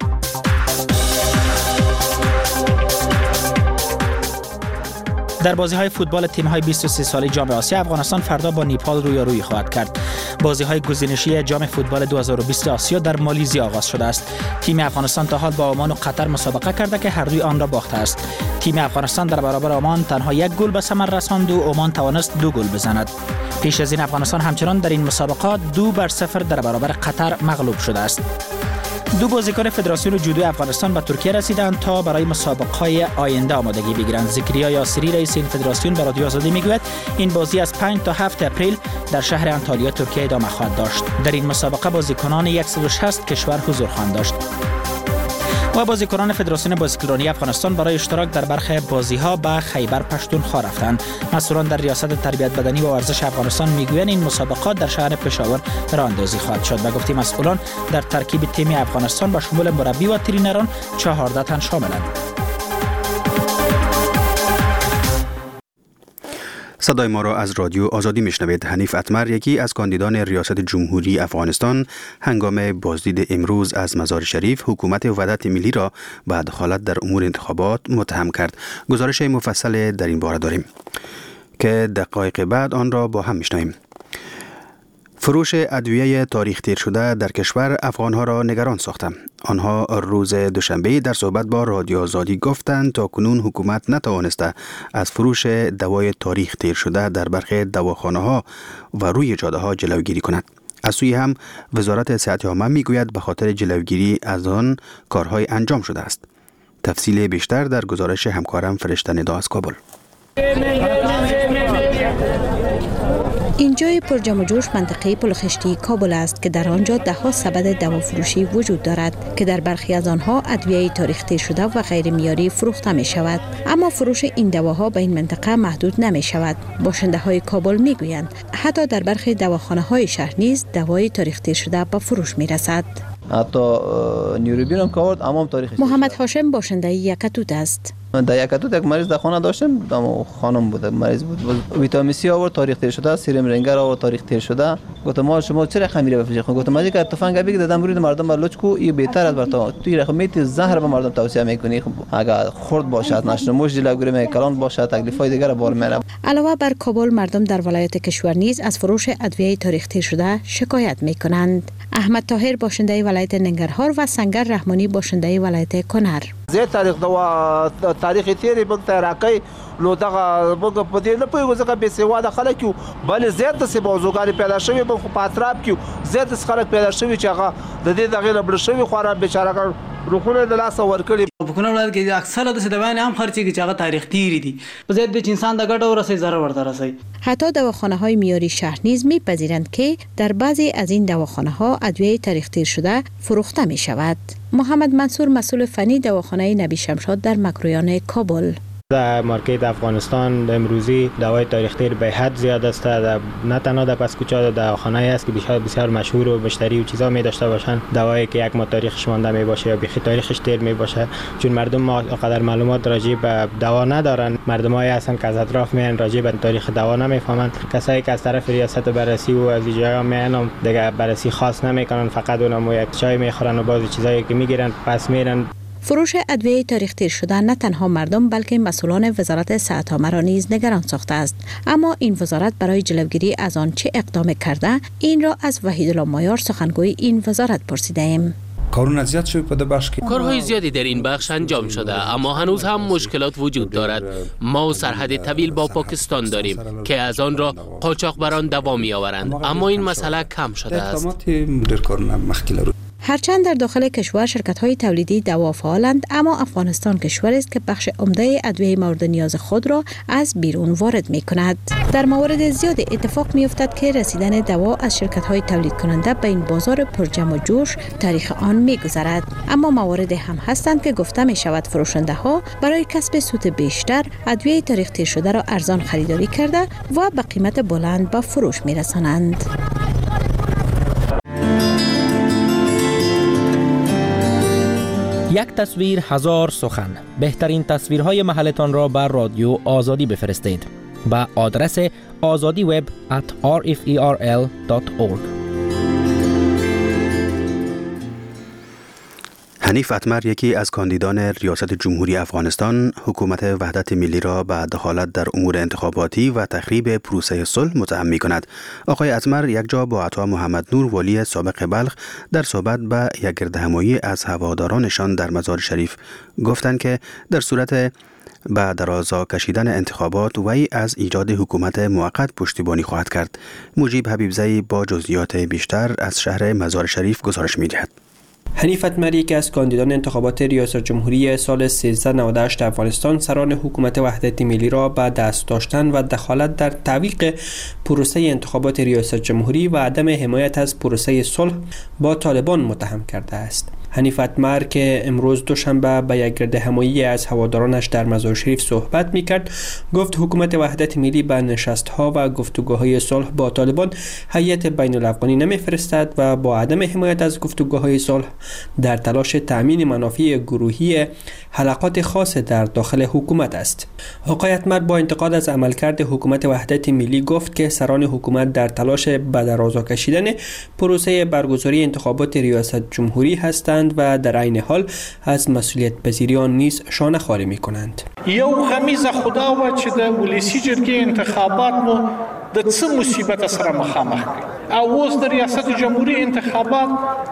در بازی‌های فوتبال تیم‌های بیست و سه ساله جام آسیا افغانستان فردا با نیپال رویارویی خواهد کرد. بازی‌های گزینشی جام فوتبال دو هزار و بیست آسیا در مالزی آغاز شده است. تیم افغانستان تا حال با عمان و قطر مسابقه کرده که هر دوی آن را باخته است. تیم افغانستان در برابر عمان تنها یک گل به ثمر رساند و عمان توانست دو گل بزند. پیش از این افغانستان همچنان در این مسابقات دو بر صفر در برابر قطر مغلوب شده است. دو بازیکن فدراسیون جودو افغانستان به ترکیه رسیدند تا برای مسابقه‌های آینده آمادگی بگیرند. زکریا یاسری رئیس این فدراسیون به رادیو آزادی میگوید این بازی از پنج تا هفت اپریل در شهر انطالیا ترکیه ادامه خواهد داشت. در این مسابقه بازیکنان صد و شصت کشور حضور خواهند داشت. و بازیکنان فدراسیون بازیکلرانی افغانستان برای اشتراک در برخی بازی‌ها به خیبر پشتونخوا رفتند. مسئولان در ریاست تربیت بدنی و ورزش افغانستان میگویند این مسابقات در شهر پشاور راه اندازی خواهد شد. و گفته مسئولان در ترکیب تیم افغانستان به شمول مربی و ترینران چهارده تن شاملند. صدای ما را از رادیو آزادی میشنوید. حنیف اتمر، یکی از کاندیدان ریاست جمهوری افغانستان، هنگام بازدید امروز از مزار شریف حکومت وحدت ملی را به دخالت در امور انتخابات متهم کرد. گزارش مفصل در این باره داریم که دقایق بعد آن را با هم میشنویم. فروش ادویه تاریخ تیر شده در کشور افغانها را نگران ساخته. آنها روز دوشنبه در صحبت با رادیو آزادی گفتند تا کنون حکومت نتوانسته از فروش دوای تاریخ تیر شده در برخی دواخانه‌ها و روی جاده‌ها جلوگیری کند. از سوی هم وزارت صحت عامه میگوید به خاطر جلوگیری از آن کارهای انجام شده است. تفصیل بیشتر در گزارش همکارم فرشته ندا از کابل. اینجای پرجم و جوش منطقه پلخشتی کابل است که در آنجا ده ها سبد دوافروشی وجود دارد که در برخی از آنها ادویه تاریخ تیر شده و غیر معیاری فروخته می شود. اما فروش این دواها به این منطقه محدود نمی شود. باشنده های کابل می گویند حتی در برخی دواخانه های شهر نیز دوای تاریخ تیر شده به فروش می رسد. حتی نیوروبین هم کارد اما تاریخ محمد هاشم باشنده یکتوت است. در یکتوت یک مریض در خانه داشتم، دم خانم بود، مریض بود. ویتامین سی آورد تاریخ تیر شده، سرم رنگر آورد تاریخ تیر شده. گفتم ما شما چرا خمیره بفروشید؟ گفتم من که تفنگ بگید دادم روی مردم بلوچ کو این بهتر از برتا. توی رقمیت زهر به مردم توصیه میکنی. اگر خرد باشد نشنه موج جلوگیری می کلان باشد تکلیفای دیگر بار میره. علاوه بر کابل مردم در ولایت کشور نیز از فروش ادویه تاریخ تیر شده شکایت میکنند. احمد طاهر باشنده ولایت ننگرهار و سنگر رحمانی باشنده ولایت کنر. زه تاریخ دوا تاریخ تیری بګ ترقی نو دغه بګ په دې نه پوهیږو ځکه به سیوا د خلک یو بل زیات څه بوزوګاری پیدا شوی په پاتراب کې زیات خلک پیدا شوی چې هغه د دې دغه لبل شوی خورا بیچاره روحونه د لاس ورکړي. په کومه ولایت کې اکثره د سدوان هم خرچي کې چې هغه تاریخ تیری دي په زیات د انسان د ګټه ورسې ضرر ورته رسي. حتی دواخانه های میاری شهر نیز میپذیرند که در بعضی از این دواخانه ها ادویه تاریخ تیر شده فروخته می شود. محمد منصور مسئول فنی دواخانه نبی شمشاد در مکرویان کابل: در مارکت افغانستان امروزی دوای تاریخ تیر به حد زیاد است. نه تنها در پس کوچه دواخانه است که بسیار بسیار مشهور و مشتری و چیزا می داشته باشند، دوایی که یک ما تاریخش مانده می باشه یا بخی تاریخش تیر می باشه، چون مردم ما قدر معلومات راجع به دوا ندارن. مردمایی هستند که از اطراف میان راجع به تاریخ دوا نمیفهمند. کسایی که از طرف ریاست بررسی و از جاها میان دیگه بررسی خاص نمیکنن، فقط اونم یک چای میخورن و بعضی چیزایی که میگیرن پس میرن. فروش ادویه تاریخ تیر شده نه تنها مردم بلکه مسئولان وزارت صحت عامه را نیز نگران ساخته است. اما این وزارت برای جلوگیری از آن چه اقدام کرده؟ این را از وحیدالله مایار سخنگوی این وزارت پرسیده ایم. کارون زیاد شده پده بخش که کارهای زیادی در این بخش انجام شده، اما هنوز هم مشکلات وجود دارد. ما سرحد طویل با پاکستان داریم که از آن را قاچاقبران دوا می آورند، اما این مسئله کم شده است. هرچند در داخل کشور شرکت‌های تولیدی دوا فعالند، اما افغانستان کشوری است که بخش عمده ادویه مورد نیاز خود را از بیرون وارد می‌کند. در موارد زیاد اتفاق می‌افتد که رسیدن دوا از شرکت‌های تولید کننده به این بازار پرجم و جوش تاریخ آن می‌گذرد. اما موارد هم هستند که گفته می‌شود فروشنده‌ها برای کسب سود بیشتر ادویه تاریخ تیر شده را ارزان خریداری کرده و به قیمت بلند به فروش می‌رسانند. یک تصویر هزار سخن. بهترین تصویرهای محلتان را بر رادیو آزادی بفرستید با آدرس آزادی وب ات آر اف ای آر ال دات اورگ. حنیف اتمر، یکی از کاندیدان ریاست جمهوری افغانستان، حکومت وحدت ملی را به دخالت در امور انتخاباتی و تخریب پروسه صلح متهم می‌کند. آقای اتمر یک جا با عطا محمد نور والی سابق بلخ در صحبت به یک گردهمایی از هوادارانشان در مزار شریف گفتند که در صورت به درازا کشیدن انتخابات وی از ایجاد حکومت موقت پشتیبانی خواهد کرد. مجیب حبیبزئی با جزئیات بیشتر از شهر مزار شریف گزارش می‌دهد. حنیف اتمر، یکی از کاندیدان انتخابات ریاست جمهوری سال سیزده نود و هشت افغانستان، سران حکومت وحدت ملی را به دست داشتن و دخالت در تعویق پروسه انتخابات ریاست جمهوری و عدم حمایت از پروسه صلح با طالبان متهم کرده است. حنیف اتمر که امروز دوشنبه به یک گردهمایی از هوادارانش در مزار شریف صحبت می‌کرد، گفت حکومت وحدت ملی به نشست‌ها و گفتگوهای صلح با طالبان هیئت بین الافغانی نمی‌فرستد و با عدم حمایت از گفتگوهای صلح در تلاش تأمین منافع گروهی حلقات خاص در داخل حکومت است. آقای اتمر با انتقاد از عملکرد حکومت وحدت ملی گفت که سران حکومت در تلاش به درازا کشیدن پروسه برگزاری انتخابات ریاست جمهوری هستند و در عین حال از مسئولیت پذیری آن نیز شانه خالی می‌کنند. یو غمیز خدا و چې د ولسی جرګې انتخابات مو د څه مصیبت سره مخامخ او اوس د ریاست جمهوری انتخابات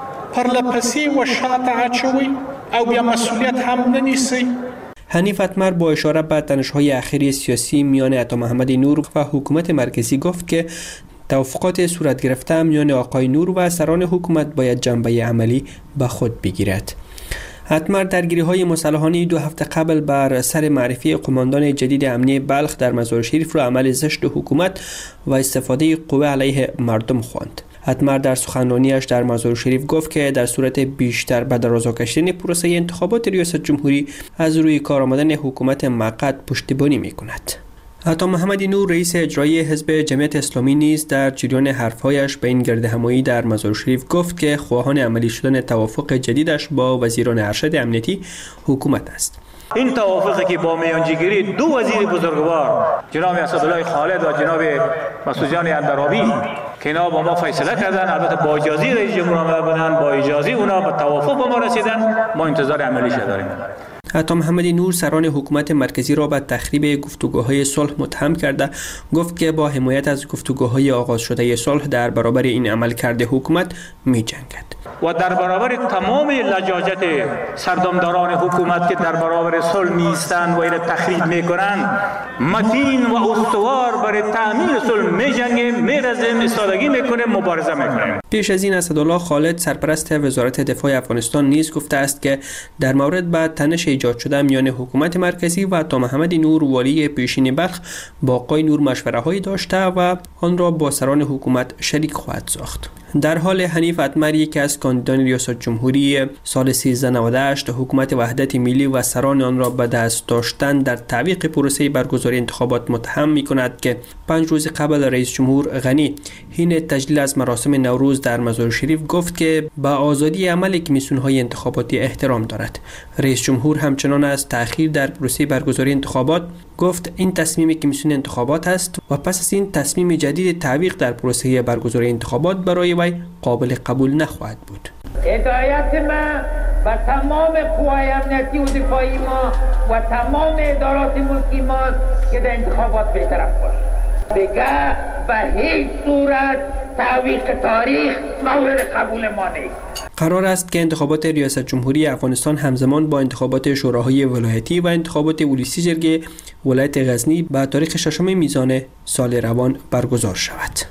پرلپسې و شاته اچوي او بیا مسئولیت هم ننیسي. حنیف اتمر با اشاره به تنش‌های اخیر سیاسی میان عطا محمد نور و حکومت مرکزی گفت که توافقات صورت گرفته میان آقای نور و سران حکومت باید جنبه عملی به خود بگیرد. اتمر درگیری‌های مسلحانه دو هفته قبل بر سر معرفی قماندان جدید امنیه بلخ در مزار شریف را عمل زشت حکومت و استفاده قوه علیه مردم خواند. اتمر در سخنرانیش در مزار شریف گفت که در صورت بیشتر به درازا کشیدن پروسه انتخابات ریاست جمهوری از روی کار آمدن حکومت موقت پشتیبانی می‌کند. عطا محمد نور رئیس اجرایی حزب جمعیت اسلامی نیز در جریان حرفهایش به این گردهمایی در مزار شریف گفت که خواهان عملی شدن توافق جدیدش با وزیران ارشد امنیتی حکومت است. این توافقی که با میانجیگری دو وزیر بزرگوار جناب اسدالله خالد و جناب مسعود جان اندرابی که اینا با ما فیصله کردن، البته با اجازه رئیس جمهور آمده بودن، با اجازه اونا به توافق با ما رسیدن، ما انتظار عملیش داریم. عطا محمد نور سران حکومت مرکزی را به تخریب گفتگوهای صلح متهم کرده گفت که با حمایت از گفتگوهای آغاز شده صلح در برابر این عملکرد حکومت می جنگد و در برابر تمام لجاجت سردمداران حکومت که در برابر صلح نیستند و این تخریب میکنند متین و استوار برای تامین صلح می جنگیم، می رزیم، ایستادگی میکنیم، مبارزه میکنیم. پیش از این اسدالله خالد سرپرست وزارت دفاع افغانستان نیز گفته است که در مورد به تنش ایجاد شده میان حکومت مرکزی و عطا محمد نور والی پیشین بلخ با آقای نور مشوره هایی داشته و آن را با سران حکومت شریک خواهد ساخت. در حال حنیف اتمر یکی از کاندیدان ریاست جمهوری سال سیزده نود و هشت حکومت وحدت ملی و سران آن را به دست داشتن در تعویق پروسه برگزاری انتخابات متهم می کند که پنج روز قبل رئیس جمهور غنی حین تجلیل از مراسم نوروز در مزار شریف گفت که به آزادی عمل کمیسیون‌های انتخاباتی احترام دارد. رئیس جمهور همچنان از تأخیر در پروسه برگزاری انتخابات گفت این تصمیم کمیسیون انتخابات است و پس از این تصمیم جدید تعویق در پروسه برگزاری انتخابات برای وی قابل قبول نخواهد بود. هدایت من و تمام قوای امنیتی و دفاعی ما و تمام ادارات ملکی ما که در انتخابات بی‌طرف باشه. دیگه به هیچ صورت تعویق تاریخ مورد قبول ما نیست. قرار است که انتخابات ریاست جمهوری افغانستان همزمان با انتخابات شوراهای ولایتی و انتخابات ولسی جرگه ولایت غزنی به تاریخ ششم میزان سال روان برگزار شود.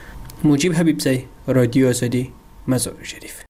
مجیب حبیبزی، رادیو آزادی، مزار شریف.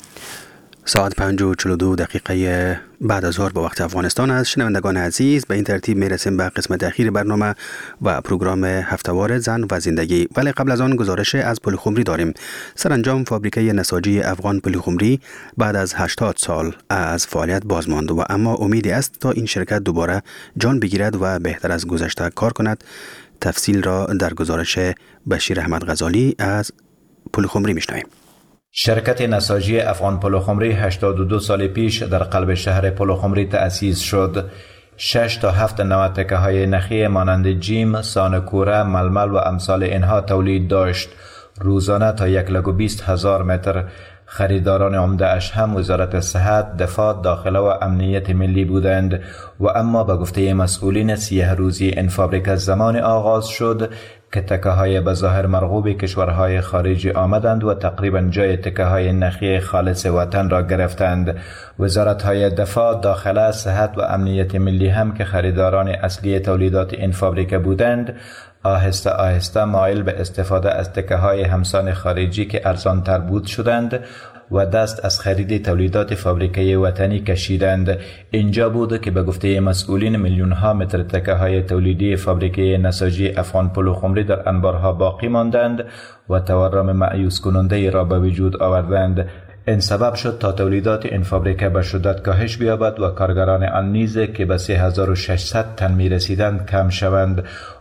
ساعت پنج و چهل و دو دقیقه بعد از ظهر به وقت افغانستان است. شنوندگان عزیز، به این ترتیب میرسیم به قسمت اخیر برنامه و پروگرام هفتهوار زن و زندگی. ولی قبل از آن گزارش از پلخمری داریم. سرانجام فابریکه نساجی افغان پلخمری بعد از هشتاد سال از فعالیت باز ماند و اما امیدی است تا این شرکت دوباره جان بگیرد و بهتر از گذشته کار کند. تفصیل را در گزارش بشیر احمد غزالی از پلخمری میشنویم. شرکت نساجی افغان پلخمری هشتاد و دو سال پیش در قلب شهر پلخمری تأسیس شد. شش تا هفت نوع تکه های نخی مانند جیم، سانکوره، ململ و امثال اینها تولید داشت. روزانه تا یک لگ و بیست هزار متر. خریداران عمده اش هم وزارت صحت، دفاع، داخله و امنیت ملی بودند و اما به گفته مسئولین سیه روزی این فابریکه زمان آغاز شد که تکه های بظاهر مرغوب کشورهای خارجی آمدند و تقریبا جای تکه های نخی خالص وطن را گرفتند. وزارت های دفاع، داخله، صحت و امنیت ملی هم که خریداران اصلی تولیدات این فابریکه بودند آهسته آهسته مایل به استفاده از تکه های همسان خارجی که ارزان تر بود شدند و دست از خرید تولیدات فابریکه وطنی کشیدند. اینجا بود که به گفته مسئولین میلیون ها متر تکه های تولیدی فابریکه نساجی افغان پلخمری در انبارها باقی ماندند و تورم مایوس کننده را به وجود آوردند. این سبب شد تا تولیدات این فابریکه به شدت کاهش بیابد و کارگران آن نیز که به سه هزار و ششصد تن می رسیدند کم شوند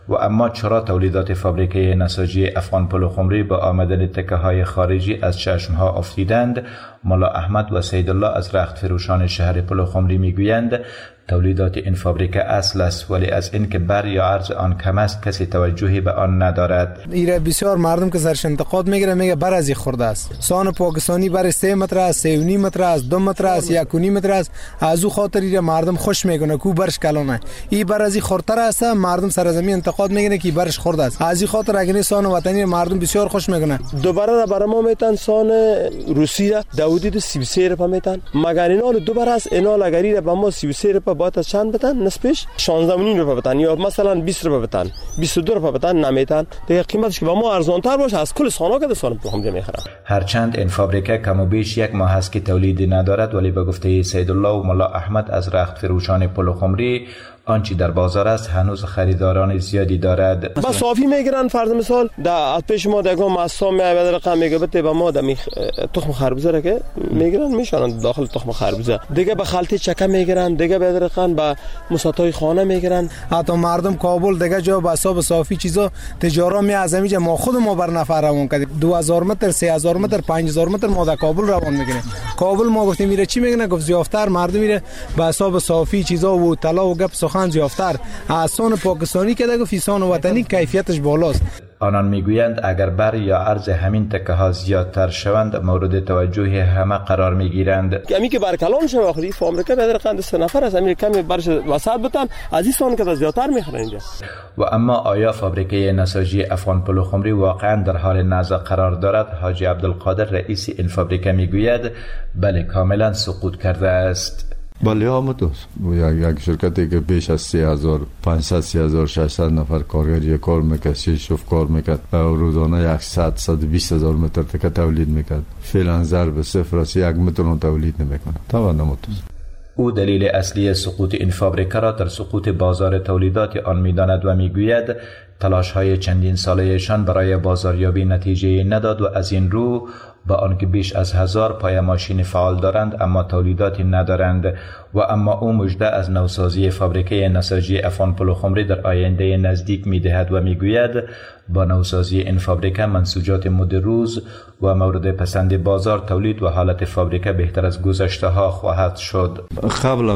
و اما چرا تولیدات فابریکه نساجی افغان پلوخمری با آمدن تکه های خارجی از چشم ها افتیدند؟ ملا احمد و سیدالله از رخت فروشان شهر پلوخمری میگویند تولیدات این فابریکه اصل است، ولی از اینکه بر یا عرض آن کم است کسی توجهی به آن ندارد. ایره بسیار مردم که سرش انتقاد میگیره میگه بر از این خورده است. سان پاکستانی بر سه متر است، سه و نیم متر است، دو متر است، یک و نیم متر است. از او خاطر ایره مردم خوش میکنه کو برش کلانه. این بر از این خورتر است، مردم سرزمین انتقاد میگیره که برش خورده است. از این خاطر اگه سان وطنی مردم بسیار خوش میکنه. دوباره را برای ما میتن سان روسیه داودی سی و سه رپ میتن. مگر اینال دوباره است اینال اگری را به ما سی و سه رپ باید از چند بتن نسبش شانزده و نیم روپیه بتن یا مثلا بیست روپیه بتن بیست و دو روپیه بتن نمیتن دیگه قیمتش که با ما ارزان تر باشه از کل سانا که سان پلوخمری میخرن. هرچند این فابریکه کم و بیش یک ماه است که تولید ندارد، ولی به گفته سیدالله و ملا احمد از رخت فروشان پلوخمری آنچه در بازار است هنوز خریداران زیادی دارد. با صافی میگیرن فرض مثال در پیش ما دگم مصام میاد رقم میگه بته با ما دمی تخم خربوزه را که میگیرن میشونن داخل تخم خربوزه دیگه به خلطی چکه میگیرن دیگه به رقم به مساتای خانه میگیرن. حتی مردم کابل دیگه جا به حساب صافی چیزا تجارا می از اینجا ما خود ما بر نفر روان کردیم دو هزار متر سه هزار متر پنج هزار متر ما در کابل روان میگیریم. کابل ما گفتیم میره چی میگن گفت زیافتر مردم میره به حساب صافی چیزا و طلا و گپ سخن زیافتر آسان پاکستانی که دیگه فیسان وطنی کیفیتش بالاست. آنان میگویند اگر بر یا عرض همین تکه ها زیادتر شوند مورد توجه همه قرار میگیرند. کمی که بر کلان شو آخری فابریکه به قند سه نفر از امیر کمی برش وسط بتن از این سان که زیادتر میخرن اینجا. و اما آیا فابریکه نساجی افغان پلوخمری واقعا در حال نزع قرار دارد؟ حاجی عبدالقادر رئیس این فابریکه میگوید بله کاملا سقوط کرده است. بله آمدوست یک شرکتی که بیش از سی هزار پانصد سی هزار ششصد نفر کارگر کار میکرد شش کار میکرد روزانه صد صد و بیست هزار متر تکه تولید میکرد فعلا ضرب صفر است یک متر رو تولید نمیکنه. طبعا آمدوست. او دلیل اصلی سقوط این فابریکه را در سقوط بازار تولیدات آن میداند و میگوید تلاش های چندین سالهشان برای بازاریابی نتیجه نداد و از این رو با آنکه بیش از هزار پای ماشین فعال دارند اما تولیداتی ندارند. و اما او مژده از نوسازی فابریکه نساجی افغان پلوخمری در آینده نزدیک میدهد و میگوید با نوسازی این فابریکه منسوجات مد روز و مورد پسند بازار تولید و حالت فابریکه بهتر از گذشته ها خواهد شد. قبل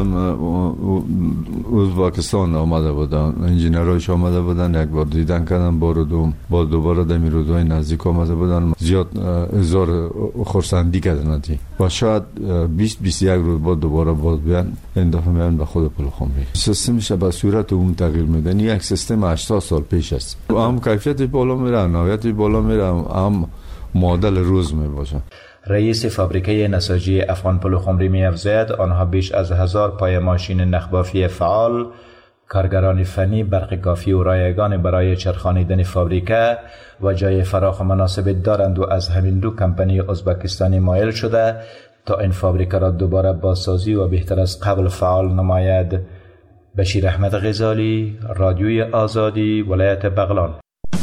ازبکستان آمده بودن انجینرهایش آمده بودن یک بار دیدن کردن بار دوم با دوباره دمی روزهای نزدیک آمده بودن زیاد ازار خرسندی کردن و شاید بیست بیست و یک روز بعد دوباره باز بیان این دفعه میان به خود پلوخمری. سیستمش به صورت اون تغییر میدن. یک سیستم هشتاد سال پیش است. هم کیفیت بالا میره نوعیت بالا میره هم مدل روز میباشه. رئیس فابریکه نساجی افغان پلوخمری می‌افزاید آنها بیش از هزار پای ماشین نخبافی فعال، کارگران فنی، برق کافی و رایگان برای چرخانیدن فابریکه و جای فراخ مناسب دارند و از همین رو کمپانی ازبکستانی مایل شده تا این فابریکه را دوباره بازسازی و بهتر از قبل فعال نماید. بشیر احمد غزالی، رادیوی آزادی، ولایت بغلان.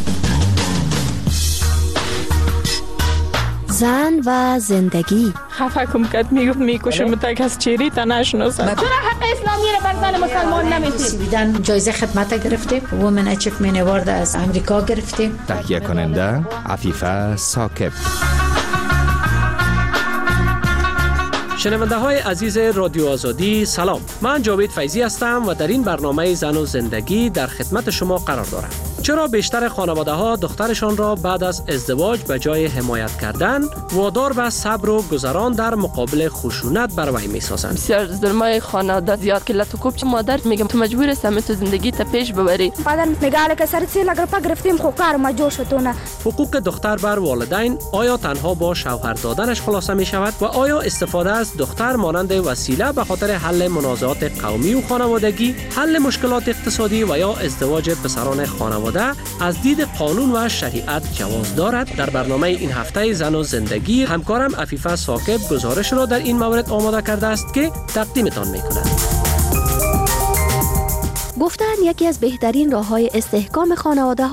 زن و زندگی. خفه کم کد میگفت میکشم تک از چیری تا نشناسم. چرا حق اسلامی را بر زن مسلمان نمیتید؟ دیدن جایزه خدمت گرفتیم. وومن اچیومنت اوارد از امریکا گرفتیم. تهیه کننده عفیفه ثاقب. شنونده های عزیز رادیو آزادی سلام، من جاوید فیضی هستم و در این برنامه زن و زندگی در خدمت شما قرار دارم. چرا بیشتر خانواده ها دخترشان را بعد از ازدواج به جای حمایت کردن وادار به صبر و گذران در مقابل خشونت بر وی میسازند؟ بسیار ظلمای خانواده زیاد که لطو کوب مادر میگم تو مجبور هستی تو زندگی تا پیش ببری. پدر میگه که سر سی لگر پا گرفتیم خو کار ما جور شدونه. حقوق دختر بر والدین آیا تنها با شوهر دادنش خلاصه می شود و آیا استفاده از دختر مانند وسیله به خاطر حل منازعات قومی و خانوادگی، حل مشکلات اقتصادی و یا ازدواج پسران خانواده از دید قانون و شریعت جواز دارد؟ در برنامه این هفته زن و زندگی همکارم عفیفه ثاقب گزارش را در این مورد آماده کرده است که تقدیمتان می‌کند. گفتن یکی از بهترین راه‌های استحکام خانواده‌ها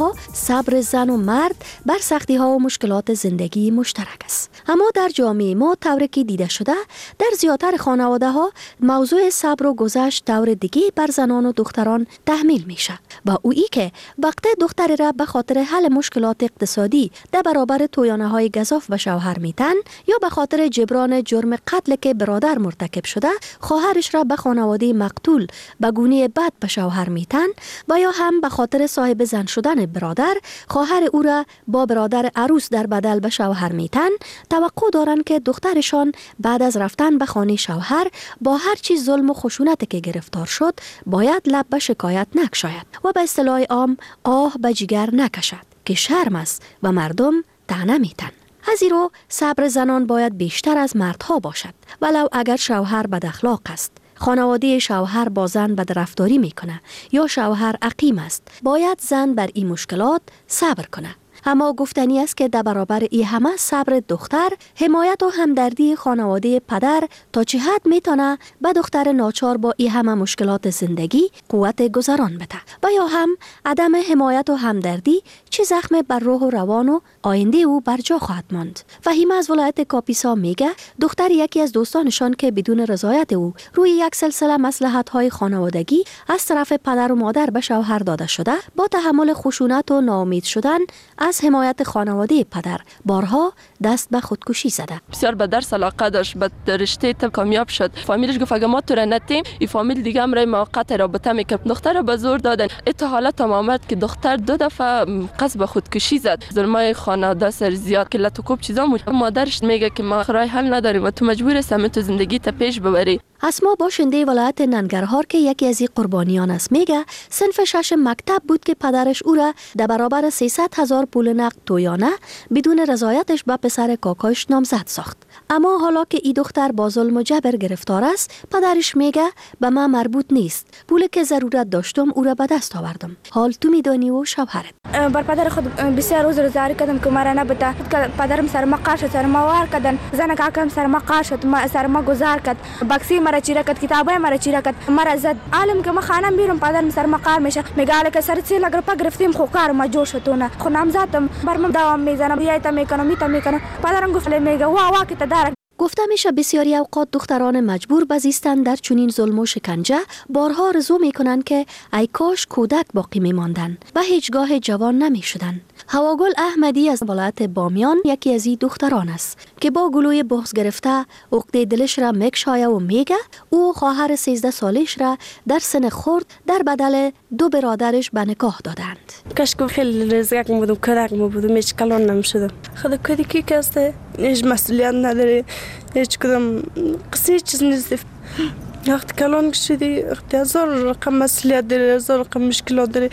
صبر زن و مرد بر سختی ها و مشکلات زندگی مشترک است. اما در جامعه ما طوری که دیده شده در زیاتر خانواده ها موضوع صبر و گذشت دور دیگه بر زنان و دختران تحمیل میشه و اویی که وقت دختری را به خاطر حل مشکلات اقتصادی در برابر تویانه های گزاف به شوهر میتن یا به خاطر جبران جرم قتل که برادر مرتکب شده خواهرش را به خانواده مقتول به گونه بد به شوهر میتن و یا هم به خاطر صاحب زن شدن برادر خواهر او را با برادر عروس در بدل به شوهر میتن، توقع دارن که دخترشان بعد از رفتن به خانه شوهر با هر چیز ظلم و خشونت که گرفتار شد باید لب به شکایت نکشاید و به اصطلاح عام آه به جگر نکشد که شرم است و مردم طعنه میتن. از این رو صبر زنان باید بیشتر از مردها باشد ولو اگر شوهر بد اخلاق است. خانواده شوهر با زن بدرفتاری میکنه یا شوهر عقیم است، باید زن بر این مشکلات صبر کنه. اما گفتنی است که در برابر این همه صبر دختر، حمایت و همدردی خانواده پدر تا چه حد میتونه به دختر ناچار با این همه مشکلات زندگی قوت گذران بده و یا هم عدم حمایت و همدردی چه زخم بر روح و روان و آینده او بر جا خواهد ماند. فهیم از ولایت کاپیسا میگه دختر یکی از دوستانشان که بدون رضایت او روی یک سلسله مصلحت‌های خانوادگی از طرف پدر و مادر به شوهر داده شده، با تحمل خشونت و ناامید شدن از حمایت خانواده پدر بارها دست به خودکشی زده. بسیار به درس علاقه داشت، به رشته تا کامیاب شد. فامیلش گفت اگه ما تو را نتیم این فامیل دیگه هم رای موقت رابطه میکرد. دختر را به زور دادن. ات حالت تمام آمد که دختر دو دفعه قصد به خودکشی زد. ظلمای خانواده سر زیاد که لطو کوب چیزا بود. مادرش میگه که ما رای حل نداریم و تو مجبور هستی تو زندگی تا پیش ببری. اسما باشنده ولایت ننگرهار که یکی از این قربانیان است میگه صنف شش مکتب بود که پدرش او را در برابر سیصد هزار پول نقد تویانه بدون رضایتش به پسر کاکایش نامزد ساخت. اما حالا که این دختر با ظلم و جبر گرفتار است، پدرش میگه به من مربوط نیست. پولی که ضرورت داشتم او را به دست آوردم. حال تو میدانی و شوهرت. بر پدر خود بسیار عذر زاری کردم که مرا نبته. پدرم سر ما قار شد، سر ما وار کردن. زن کاکام سر ما قار شد، ما سر ما گذار کرد. بکسی مرا چیره کرد، کتابای مرا چیره کرد. مرا زد. عالم که ما خانم بیرون پدرم سر ما قار میشه. میگه که سر چی لگر پا گرفتیم خو کار ما جور شدونه. خو نامزدم برام دوام میزنه. بیایت میکنم، میت میکنم. پدرم گفت میگه وا وا که تدار. گفته میشه بسیاری اوقات دختران مجبور به زیستن در چنین ظلم و شکنجه بارها آرزو میکنن که ای کاش کودک باقی میماندن و هیچگاه جوان نمیشدن. هواگل احمدی از ولایت بامیان یکی از این دختران است که با گلوی بغض گرفته عقده دلش را میکشایه و میگه او خواهر سیزده سالش را در سن خرد در بدل دو برادرش به نکاح دادند. کاش که خیلی رزق بودم، کودک بودم، هیچ کلان نمیشدم. خدا کدی کی کاسته هیچ مسئولیت نداره، هیچ کدام قصه چیز نیست. وقتی کلان شدی هزار رقم مسئولیت داره، هزار رقم مشکلات داره.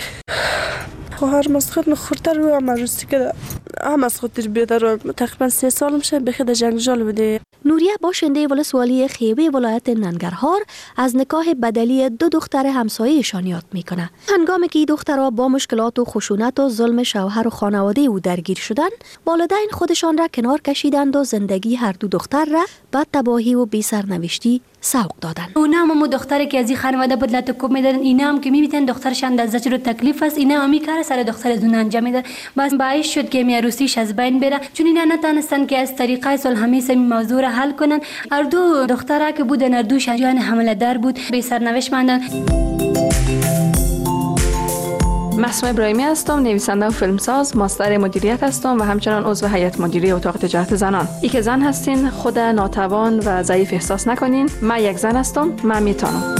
خواهر مسخوت نخورتر رو هم عروسی که هم از خودش بیادر رو تقریبا سه سال میشه بخید جنگجال بوده. نوریه باشنده ولسوالی خیوه ولایت ننگرهار از نکاح بدلی دو دختر همسایه‌شان یاد میکنه. هنگامی که دخترها با مشکلات و خشونت و ظلم شوهر و خانواده او درگیر شدن، والدین خودشان را کنار کشیدند و زندگی هر دو دختر را به تباهی و بی سرنوشتی سوق دادن. اونا هم دختری که از این خانواده بود لطو میدادن، اینا هم که میبینن دخترشان در زجر و تکلیف است، اینا هم کار سر دختر از اون انجام میدن. بس باعث شد که میاروسیش از بین بره، چون اینا نتونستن که از طریقه صلح همیشه این موضوع را حل کنن. هر دو دخترها که بودن هر دوش جان حمله دار بود، بی سرنوشت ماندن. مسموع ابراهیمی هستم، نویسنده و فیلمساز، ماستر مدیریت هستم و همچنان عضو هیئت مدیره اتاق تجارت زنان. ای که زن هستین خود ناتوان و ضعیف احساس نکنین. من یک زن هستم، من میتونم.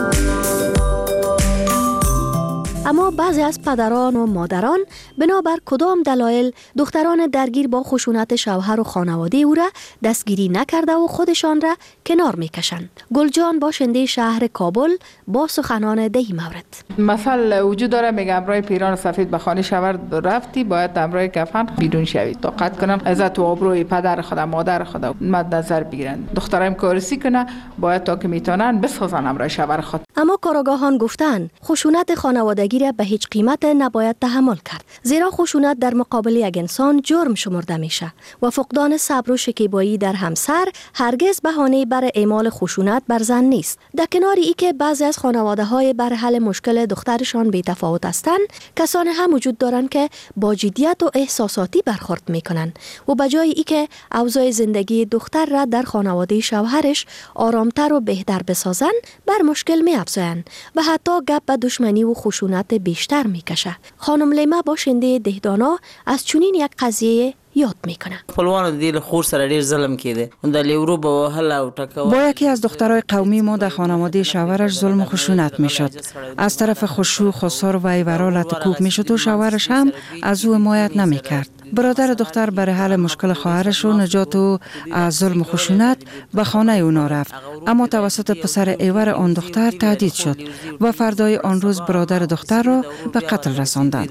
اما بعضی از پدران و مادران بنابر کدام دلایل دختران درگیر با خشونت شوهر و خانواده او را دستگیری نکرده و خودشان را کنار میکشند. گلجان باشنده شهر کابل با سخنان ده مورد. مثل وجود داره، میگه امرای پیران سفید به خانه شوهر رفتی باید امرای کفن بیرون شوید تا قطع کنن عزت و آبروی پدر خود مادر خود مد نظر بگیرن. دخترایم کارسی کنه باید تا که میتونن بسازن امرای شوهر خود. اما کارآگاهان گفتن خشونت خانوادگی زندگی را به هیچ قیمت نباید تحمل کرد، زیرا خشونت در مقابل یک انسان جرم شمرده میشه و فقدان صبر و شکیبایی در همسر هرگز بهانه بر اعمال خشونت بر زن نیست. در کنار ای که بعضی از خانواده‌های بر حل مشکل دخترشان بی‌تفاوت هستند، کسانی هم وجود دارند که با جدیت و احساساتی برخورد میکنند و به جای ای که اوضاع زندگی دختر را در خانواده شوهرش آرامتر و بهتر بسازند، بر مشکل می‌افزایند و حتی گپ به دشمنی و خشونت بیشتر میکشه. خانم لیما باشنده دهدانا از چنین یک قضیه یاد میکنه. خپلوانو دیل خور سره ډیر ظلم کیده. اون د لیورو به وهل او ټکو. با یکی از دخترای قومی ما در خانواده شوهرش ظلم و خشونت میشد. از طرف خشوع خسار و ایورا لطکوب میشد و شوهرش هم از او حمایت نمیکرد. برادر دختر برای حل مشکل خواهرش و نجات او از ظلم و خشونت به خانه اونا رفت، اما توسط پسر ایور آن دختر تهدید شد و فردای آن روز برادر دختر را به قتل رساندند.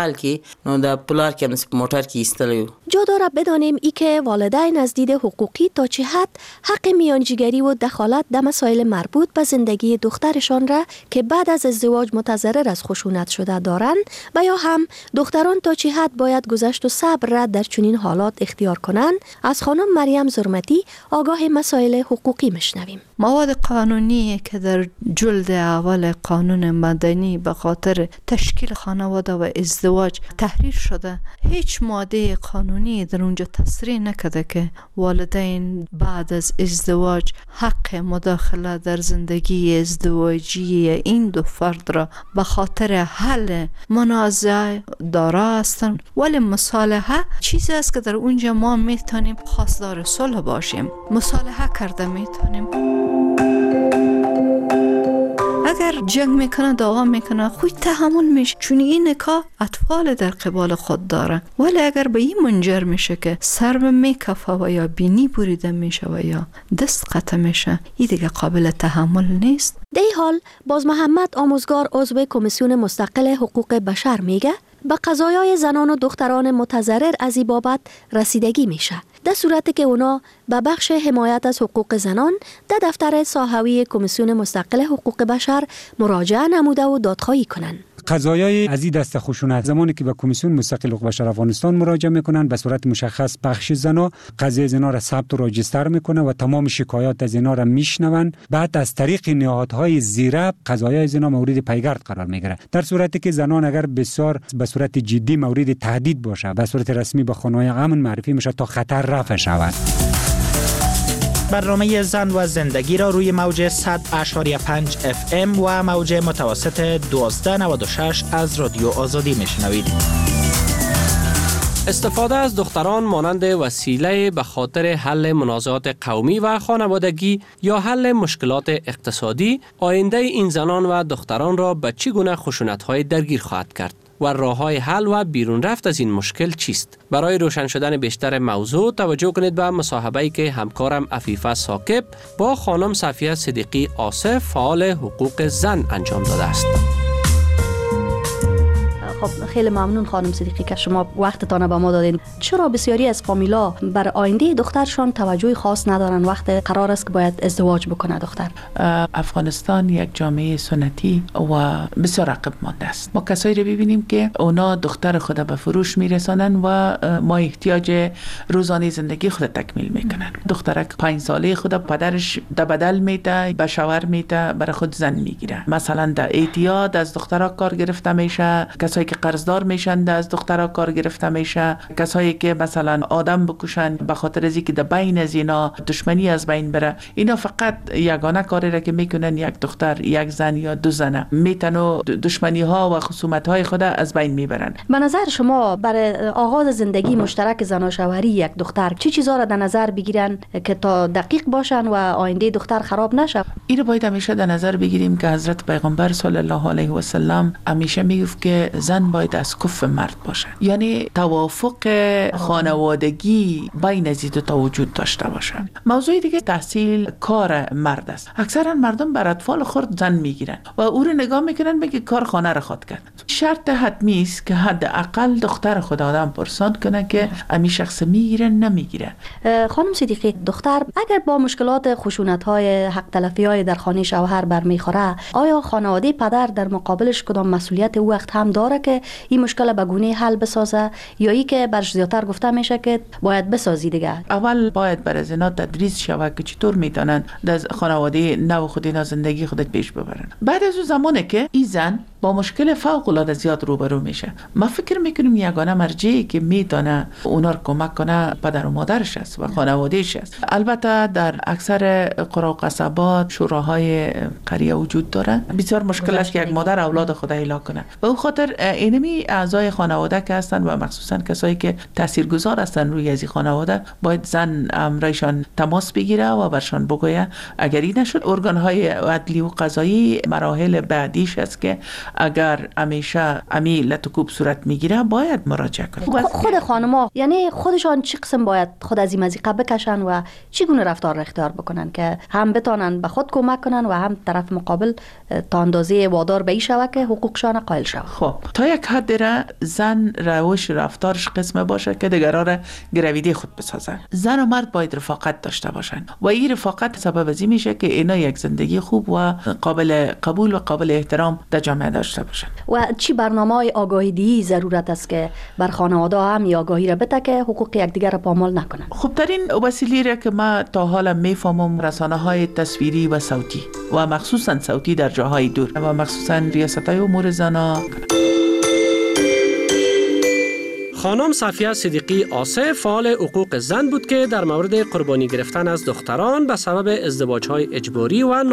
جا داره بدانیم ای که والدین از دید حقوقی تا چه حد حق میانجیگری و دخالت در مسائل مربوط به زندگی دخترشان را که بعد از ازدواج متضرر از خشونت شده دارند و یا هم دختران تا چه حد باید گذشت و صبر را در چنین حالات اختیار کنند، از خانم مریم زرمتی آگاه مسائل حقوقی مشنویم. مواد قانونی که در جلد اول قانون مدنی به خاطر تشکیل خانواده و ازدواج تحریر شده، هیچ ماده قانونی در اونجا تصریح نکرده که والدین بعد از ازدواج حق مداخله در زندگی ازدواجی این دو فرد را به خاطر حل منازعه دارا هستند. ولی مصالحه چیزی است که در اونجا ما میتونیم خواستار صلح باشیم، مصالحه کرده میتونیم. اگر جنگ میکنه، دعوا میکنه، خوی تحمل میشه، چون این نکاح اطفال در قبال خود داره. ولی اگر به این منجر میشه که سر میکفه و یا بینی بریده میشه و یا دست قطع میشه، این دیگه قابل تحمل نیست. در این حال باز محمد آموزگار عضو کمیسیون مستقل حقوق بشر میگه به قضایای زنان و دختران متضرر از این بابت رسیدگی میشه، در صورتی که اونا به بخش حمایت از حقوق زنان در دفتر ساحوی کمیسیون مستقل حقوق بشر مراجعه نموده و دادخواهی کنند. قضایای از این دست خشونت زمانی که به کمیسیون مستقل حقوق بشر افغانستان مراجعه میکنن، به صورت مشخص بخش زنا قضیه زنا را ثبت و راجستر میکنه و تمام شکایات از زنا را میشنون. بعد از طریق نهادهای زیره قضایای زنا مورد پیگرد قرار میگیره. در صورتی که زنان اگر بسیار به صورت جدی مورد تهدید باشه، به صورت رسمی به خانه‌های امن معرفی میشه تا خطر رفع شود. برنامه زن و زندگی را روی موج صد اشاری پنج اف ام و موج متوسط دوازده نود و شش از رادیو آزادی میشنوید. استفاده از دختران مانند وسیله به خاطر حل منازعات قومی و خانوادگی یا حل مشکلات اقتصادی، آینده این زنان و دختران را به چگونه خشونت‌های درگیر خواهد کرد و راه‌های حل و بیرون رفت از این مشکل چیست؟ برای روشن شدن بیشتر موضوع توجه کنید به مصاحبه‌ای که همکارم عفیفه ساکب با خانم صفیه صدیقی آصف فعال حقوق زن انجام داده است. خب خیلی ممنون خانم صدیقی که شما وقتتان به ما دادین. چرا بسیاری از فامیلا بر آینده دخترشان توجه خاص ندارن وقت قرار است که باید ازدواج بکنه دختر؟ افغانستان یک جامعه سنتی و بسیار عقب مانده است. ما کسایی رو ببینیم که اونا دختر خود به فروش میرسانن و ما احتیاج روزانه زندگی خود تکمیل میکنن. دخترک پنج ساله خود پدرش در بدل میده، به شوهر میده، برای خود زن میگیره. مثلا در اعتیاد از دخترها کار گرفته میشه، کسایی که قرضدار میشن از دخترها کار گرفته میشه، کسایی که مثلا آدم بکشن به خاطر از اینکه در بین از اینا دشمنی از بین بره. اینا فقط یگانه کاری را که میکنن یک دختر، یک زن یا دو زنه میتونن دشمنی ها و خصومت های خود از بین میبرن. به نظر شما برای آغاز زندگی مشترک زن و شوهری یک دختر چه چیزا را در نظر بگیرن که تا دقیق باشن و آینده دختر خراب نشه؟ این رو باید همیشه در نظر بگیریم که حضرت پیغمبر صلی الله علیه و سلم همیشه میگفت که زن زن باید از کف مرد باشه، یعنی توافق خانوادگی بین از دو تا وجود داشته باشه. موضوع دیگه تحصیل کار مرد است. اکثرا مردم بر اطفال خود زن میگیرن و او رو نگاه میکنن بگه کار خانه رو خود کرد. شرط حتمی است که حداقل دختر خود آدم پرسان کنه که امی شخص میگیره نمیگیره. خانم صدیقی، دختر اگر با مشکلات خشونت های حق تلفی های در خانه شوهر برمیخوره، آیا خانواده پدر در مقابلش کدام مسئولیت او وقت هم داره که این مشکل به گونه حل بسازه، یا ای که برش زیادتر گفته میشه که باید بسازی دیگه؟ اول باید برای زنا تدریس شود که چطور میتونن در خانواده نو خود اینا زندگی خودت پیش ببرن. بعد از اون زمانه که این زن با مشکل فوق العاده زیاد روبرو میشه، ما فکر میکنیم یگانه مرجعی که میتونه اونا رو کمک کنه پدر و مادرش است و خانوادهش است. البته در اکثر قرى و قصبات شوراهای قریه وجود داره. بسیار مشکل است که یک مادر اولاد خود اهلا کنه. به اون خاطر اینمی اعضای خانواده که هستن و مخصوصا کسایی که تاثیرگذار هستن روی از خانواده باید زن امرایشان تماس بگیره و برشان بگویه اگر این نشد ارگان های عدلی و قضایی مراحل بعدیش است که اگر همیشه امی لطکوب صورت میگیره باید مراجعه کنه. خود خانم‌ها یعنی خودشان چی قسم باید خود از این مزیقه بکشن و چگونه رفتار را اختیار بکنن که هم بتونن به خود کمک کنن و هم طرف مقابل تا اندازه وادار به این شود که حقوقشان قائل شود؟ خب تا یک حد را زن روش رفتارش قسم باشه که دیگران را گرویده خود بسازن. زن و مرد باید رفاقت داشته باشن و این رفاقت سبب از این میشه که اینا یک زندگی خوب و قابل قبول و قابل احترام در جامعه داشته باشن. و چی برنامه‌های آگاهی دهی ضرورت است که بر خانواده هم آگاهی را بده که حقوق یکدیگر را پامال نکنن؟ خوبترین وسیله را که ما تا حالا میفهمم رسانه‌های تصویری و صوتی و مخصوصا صوتی در جاهای دور و مخصوصا ریاست‌های امور زنان. خانم صفیه صدیقی آصف فعال حقوق زن بود که در مورد قربانی گرفتن از دختران به سبب ازدواج‌های اجباری و